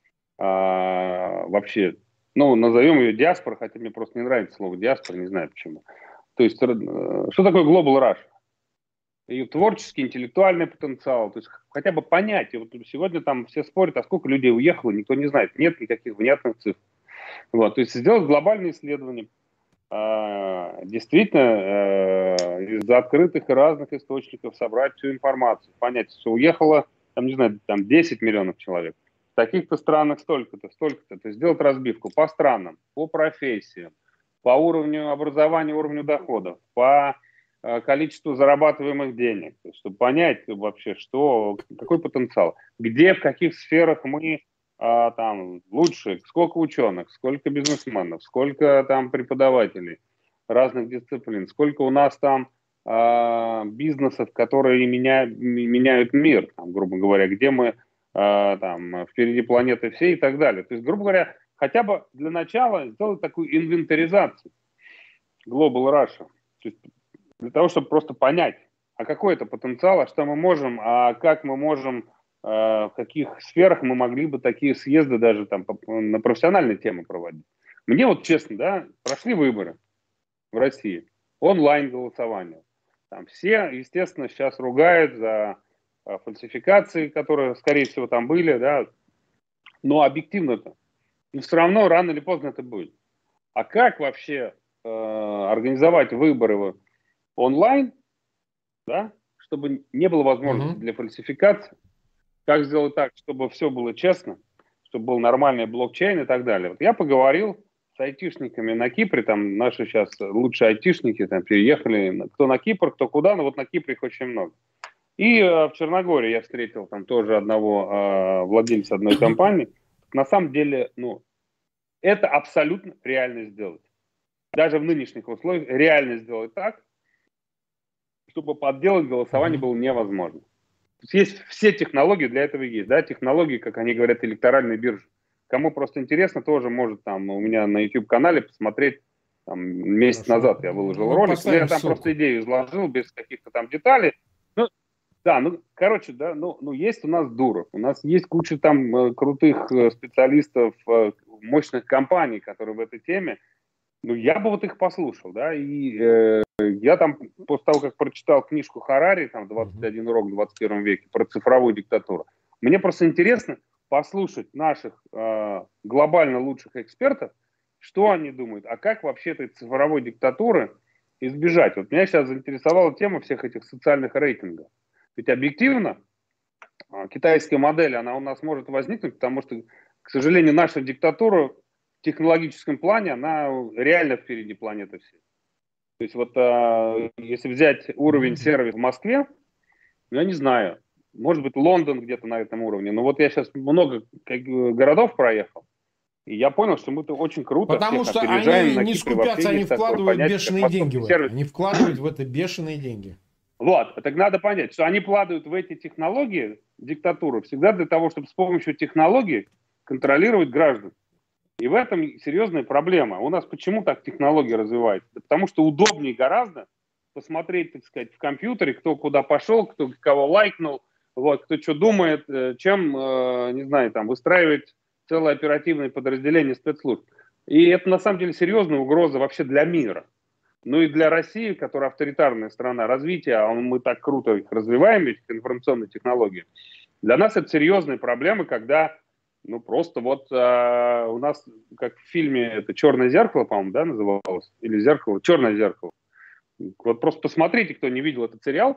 а, вообще, ну, назовем ее диаспора, хотя мне просто не нравится слово диаспора, не знаю почему. То есть, что такое Global Rush? Ее творческий, интеллектуальный потенциал, то есть хотя бы понять. И вот сегодня там все спорят, а сколько людей уехало, никто не знает, нет никаких внятных цифр. Вот, то есть сделать глобальное исследование, а, действительно э, из открытых и разных источников собрать всю информацию, понять, что уехало, там, не знаю, там десять миллионов человек, в таких-то странах столько-то, столько-то, то есть сделать разбивку по странам, по профессиям, по уровню образования, уровню доходов, по э, количеству зарабатываемых денег, то есть, чтобы понять вообще, что, какой потенциал, где, в каких сферах мы а, там лучше, сколько ученых, сколько бизнесменов, сколько там преподавателей разных дисциплин, сколько у нас там а, бизнесов, которые меня, меняют мир, там, грубо говоря, где мы а, там впереди планеты всей и так далее. То есть, грубо говоря, хотя бы для начала сделать такую инвентаризацию Global Russia, то есть для того, чтобы просто понять, а какой это потенциал, а что мы можем, а как мы можем, в каких сферах мы могли бы такие съезды даже там на профессиональные темы проводить. Мне вот честно, да, прошли выборы в России, онлайн голосование. Там все, естественно, сейчас ругают за фальсификации, которые, скорее всего, там были, да, но объективно-то, но все равно рано или поздно это будет. А как вообще э, организовать выборы онлайн, да, чтобы не было возможности uh-huh. для фальсификации? Как сделать так, чтобы все было честно, чтобы был нормальный блокчейн и так далее. Вот я поговорил с айтишниками на Кипре, там наши сейчас лучшие айтишники там переехали, кто на Кипр, кто куда, но вот на Кипре их очень много. И э, в Черногории я встретил там тоже одного э, владельца одной компании. На самом деле, ну, это абсолютно реально сделать. Даже в нынешних условиях реально сделать так, чтобы подделать голосование было невозможно. Есть все технологии для этого есть, да, технологии, как они говорят, электоральной биржи. Кому просто интересно, тоже может там у меня на YouTube-канале посмотреть, там, месяц Хорошо. назад я выложил ну, ролик, я там ссылку. Просто идею изложил без каких-то там деталей. Ну, да, ну, короче, да, ну, ну, есть у нас Дуров, у нас есть куча там э, крутых э, специалистов, э, мощных компаний, которые в этой теме. Ну, я бы вот их послушал, да, и э, я там, после того, как прочитал книжку Харари, там, двадцать один урок в двадцать первом веке, про цифровую диктатуру, мне просто интересно послушать наших э, глобально лучших экспертов, что они думают, а как вообще этой цифровой диктатуры избежать. Вот меня сейчас заинтересовала тема всех этих социальных рейтингов. Ведь объективно э, китайская модель, она у нас может возникнуть, потому что, к сожалению, наша диктатура в технологическом плане, она реально впереди планеты всей. То есть вот э, если взять уровень сервиса в Москве, ну, я не знаю, может быть Лондон где-то на этом уровне, но вот я сейчас много городов проехал, и я понял, что мы-то очень круто Потому что они не скупятся, они вкладывают бешеные деньги в это. Они вкладывают в это бешеные деньги. Вот, так надо понять, что они вкладывают в эти технологии, диктатуру, всегда для того, чтобы с помощью технологий контролировать граждан. И в этом серьезная проблема. У нас почему так технология развивается? Да потому что удобнее гораздо посмотреть, так сказать, в компьютере, кто куда пошел, кто кого лайкнул, вот, кто что думает, чем, не знаю, там, выстраивать целое оперативное подразделение спецслужб. И это на самом деле серьезная угроза вообще для мира. Ну и для России, которая авторитарная страна развития, а мы так круто их развиваем, эти информационные технологии, для нас это серьезная проблема, когда ну, просто вот а, у нас, как в фильме, это «Черное зеркало», по-моему, да, называлось? Или «Зеркало», «Черное зеркало». Вот просто посмотрите, кто не видел этот сериал.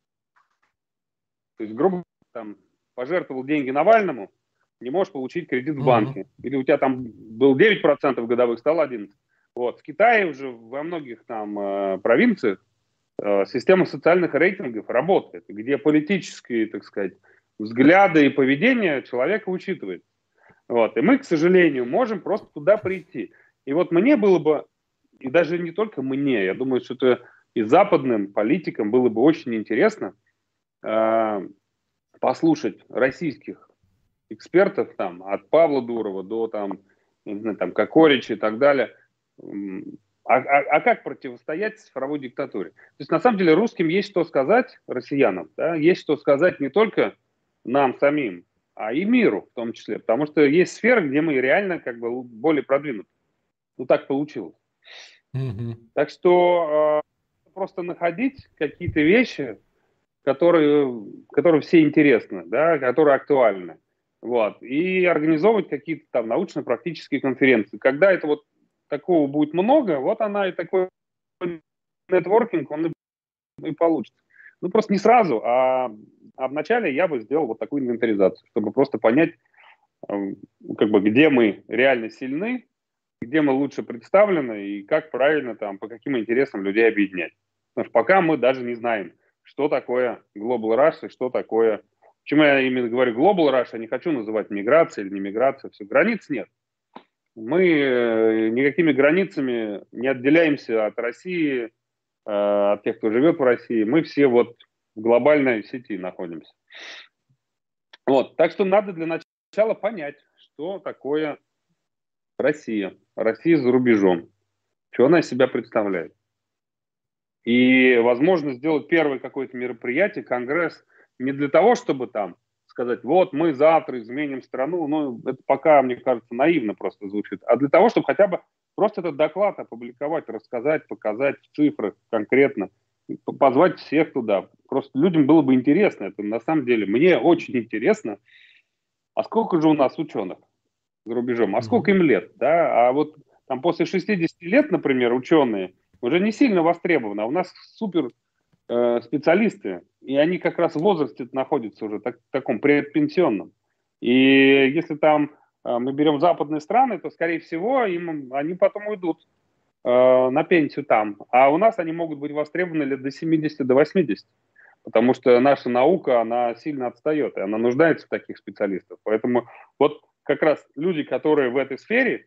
То есть, грубо там, пожертвовал деньги Навальному, не можешь получить кредит в банке. Uh-huh. Или у тебя там был девять процентов годовых, стал одиннадцать процентов. Вот. В Китае уже во многих там э, провинциях э, система социальных рейтингов работает, где политические, так сказать, взгляды и поведение человека учитывается. Вот. И мы, к сожалению, можем просто туда прийти. И вот мне было бы, и даже не только мне, я думаю, что это и западным политикам было бы очень интересно э, послушать российских экспертов, там, от Павла Дурова до там, не знаю, там, Кокорича и так далее. А, а, а как противостоять цифровой диктатуре? То есть, на самом деле, русским есть что сказать, россиянам, да, есть что сказать не только нам самим, а и миру в том числе. Потому что есть сферы, где мы реально как бы более продвинуты. Ну, так получилось. Угу. Так что э, просто находить какие-то вещи, которые, которые все интересны, да, которые актуальны. Вот, и организовывать какие-то там научно-практические конференции. Когда это вот такого будет много, вот она и такой нетворкинг, он и, и получится. Ну, просто не сразу, а, а вначале я бы сделал вот такую инвентаризацию, чтобы просто понять, э, как бы, где мы реально сильны, где мы лучше представлены и как правильно там, по каким интересам людей объединять. Потому что пока мы даже не знаем, что такое Global Rush и что такое... Почему я именно говорю Global Rush, я не хочу называть миграцией или не миграцией. Все, границ нет. Мы э, никакими границами не отделяемся от России, э, от тех, кто живет в России. Мы все вот в глобальной сети находимся. Вот. Так что надо для начала понять, что такое Россия. Россия за рубежом. Что она из себя представляет. И, возможно, сделать первое какое-то мероприятие, конгресс, не для того, чтобы там сказать, вот мы завтра изменим страну, ну, это пока, мне кажется, наивно просто звучит, а для того, чтобы хотя бы просто этот доклад опубликовать, рассказать, показать в цифрах конкретно, позвать всех туда. Просто людям было бы интересно, это на самом деле, мне очень интересно, а сколько же у нас ученых за рубежом, а сколько им лет, да, а вот там после шестидесяти лет, например, ученые уже не сильно востребованы, а у нас супер э, специалисты, и они как раз в возрасте находятся уже так, в таком предпенсионном. И если там э, мы берем западные страны, то, скорее всего, им, они потом уйдут э, на пенсию там, а у нас они могут быть востребованы лет до семидесяти, до восьмидесяти. Потому что наша наука, она сильно отстает, и она нуждается в таких специалистах. Поэтому вот как раз люди, которые в этой сфере,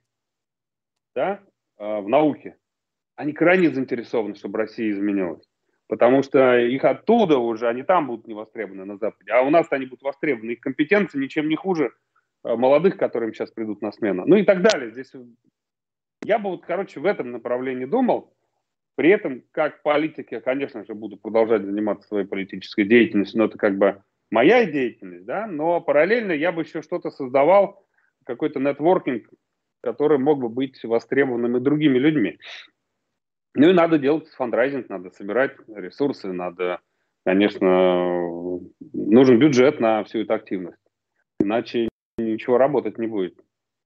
да, в науке, они крайне заинтересованы, чтобы Россия изменилась. Потому что их оттуда уже, они там будут не востребованы на Западе, а у нас они будут востребованы. Их компетенции ничем не хуже молодых, которым сейчас придут на смену. Ну и так далее. Здесь я бы вот, короче, в этом направлении думал. При этом, как политик, я, конечно же, буду продолжать заниматься своей политической деятельностью, но это как бы моя деятельность, да, но параллельно я бы еще что-то создавал, какой-то нетворкинг, который мог бы быть востребованным и другими людьми. Ну и надо делать фандрайзинг, надо собирать ресурсы, надо, конечно, нужен бюджет на всю эту активность, иначе ничего работать не будет.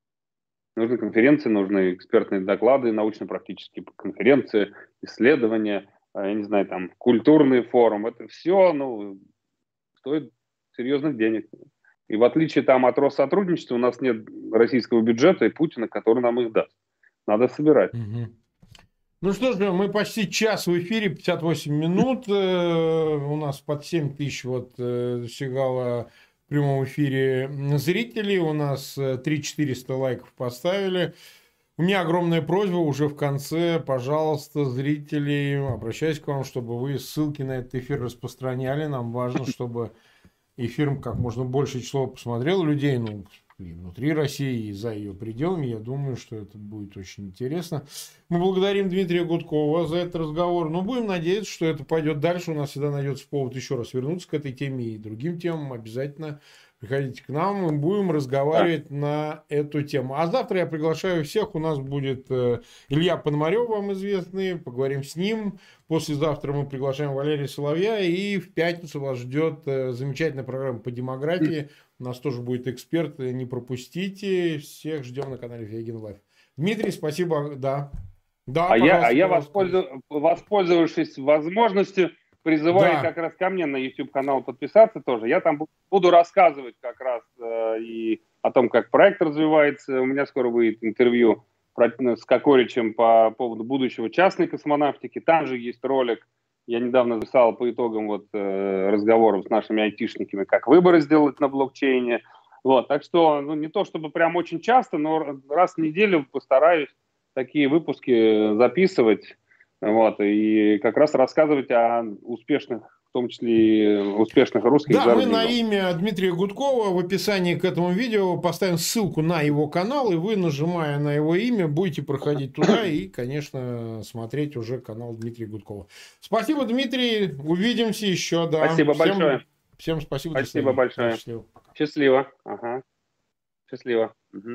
Нужны конференции, нужны экспертные доклады, научно-практические конференции, исследования, я не знаю, там, культурный форум. Это все, ну, стоит серьезных денег. И в отличие там от Россотрудничества у нас нет российского бюджета и Путина, который нам их даст. Надо собирать. Угу. Ну что ж, мы почти час в эфире, пятьдесят восемь минут. У нас под семь тысяч вот достигало в прямом эфире зрителей. У нас три тысячи четыреста лайков поставили. У меня огромная просьба уже в конце. Пожалуйста, зрители, обращаюсь к вам, чтобы вы ссылки на этот эфир распространяли. Нам важно, чтобы эфир как можно больше число посмотрел людей, ну, и внутри России, и за ее пределами. Я думаю, что это будет очень интересно. Мы благодарим Дмитрия Гудкова за этот разговор. Но будем надеяться, что это пойдет дальше. У нас всегда найдется повод еще раз вернуться к этой теме и другим темам. Обязательно приходите к нам, мы будем разговаривать да. на эту тему. А завтра я приглашаю всех. У нас будет Илья Пономарев, вам известный. Поговорим с ним. Послезавтра мы приглашаем Валерия Соловья. И в пятницу вас ждет замечательная программа по демографии. У нас тоже будет эксперт. Не пропустите. Всех ждем на канале Фейгин Лайф. Дмитрий, спасибо. Да. Да, а я, а я воспользов... воспользовавшись возможностью, призываю да. как раз ко мне на YouTube-канал подписаться тоже. Я там буду рассказывать как раз э, и о том, как проект развивается. У меня скоро будет интервью про, с Кокоричем по поводу будущего частной космонавтики. Там же есть ролик. Я недавно записал по итогам вот, э, разговоров с нашими айтишниками, как выборы сделать на блокчейне. Вот, так что ну, не то чтобы прям очень часто, но раз в неделю постараюсь такие выпуски записывать. Вот, и как раз рассказывать о успешных в том числе и успешных русских. Да, мы на имя Дмитрия Гудкова в описании к этому видео поставим ссылку на его канал, и вы, нажимая на его имя, будете проходить туда и, конечно, смотреть уже канал Дмитрия Гудкова. Спасибо, Дмитрий. Увидимся еще. Да. Спасибо всем, большое. Всем спасибо. Спасибо большое. Счастливо. Счастливо. Ага. Счастливо.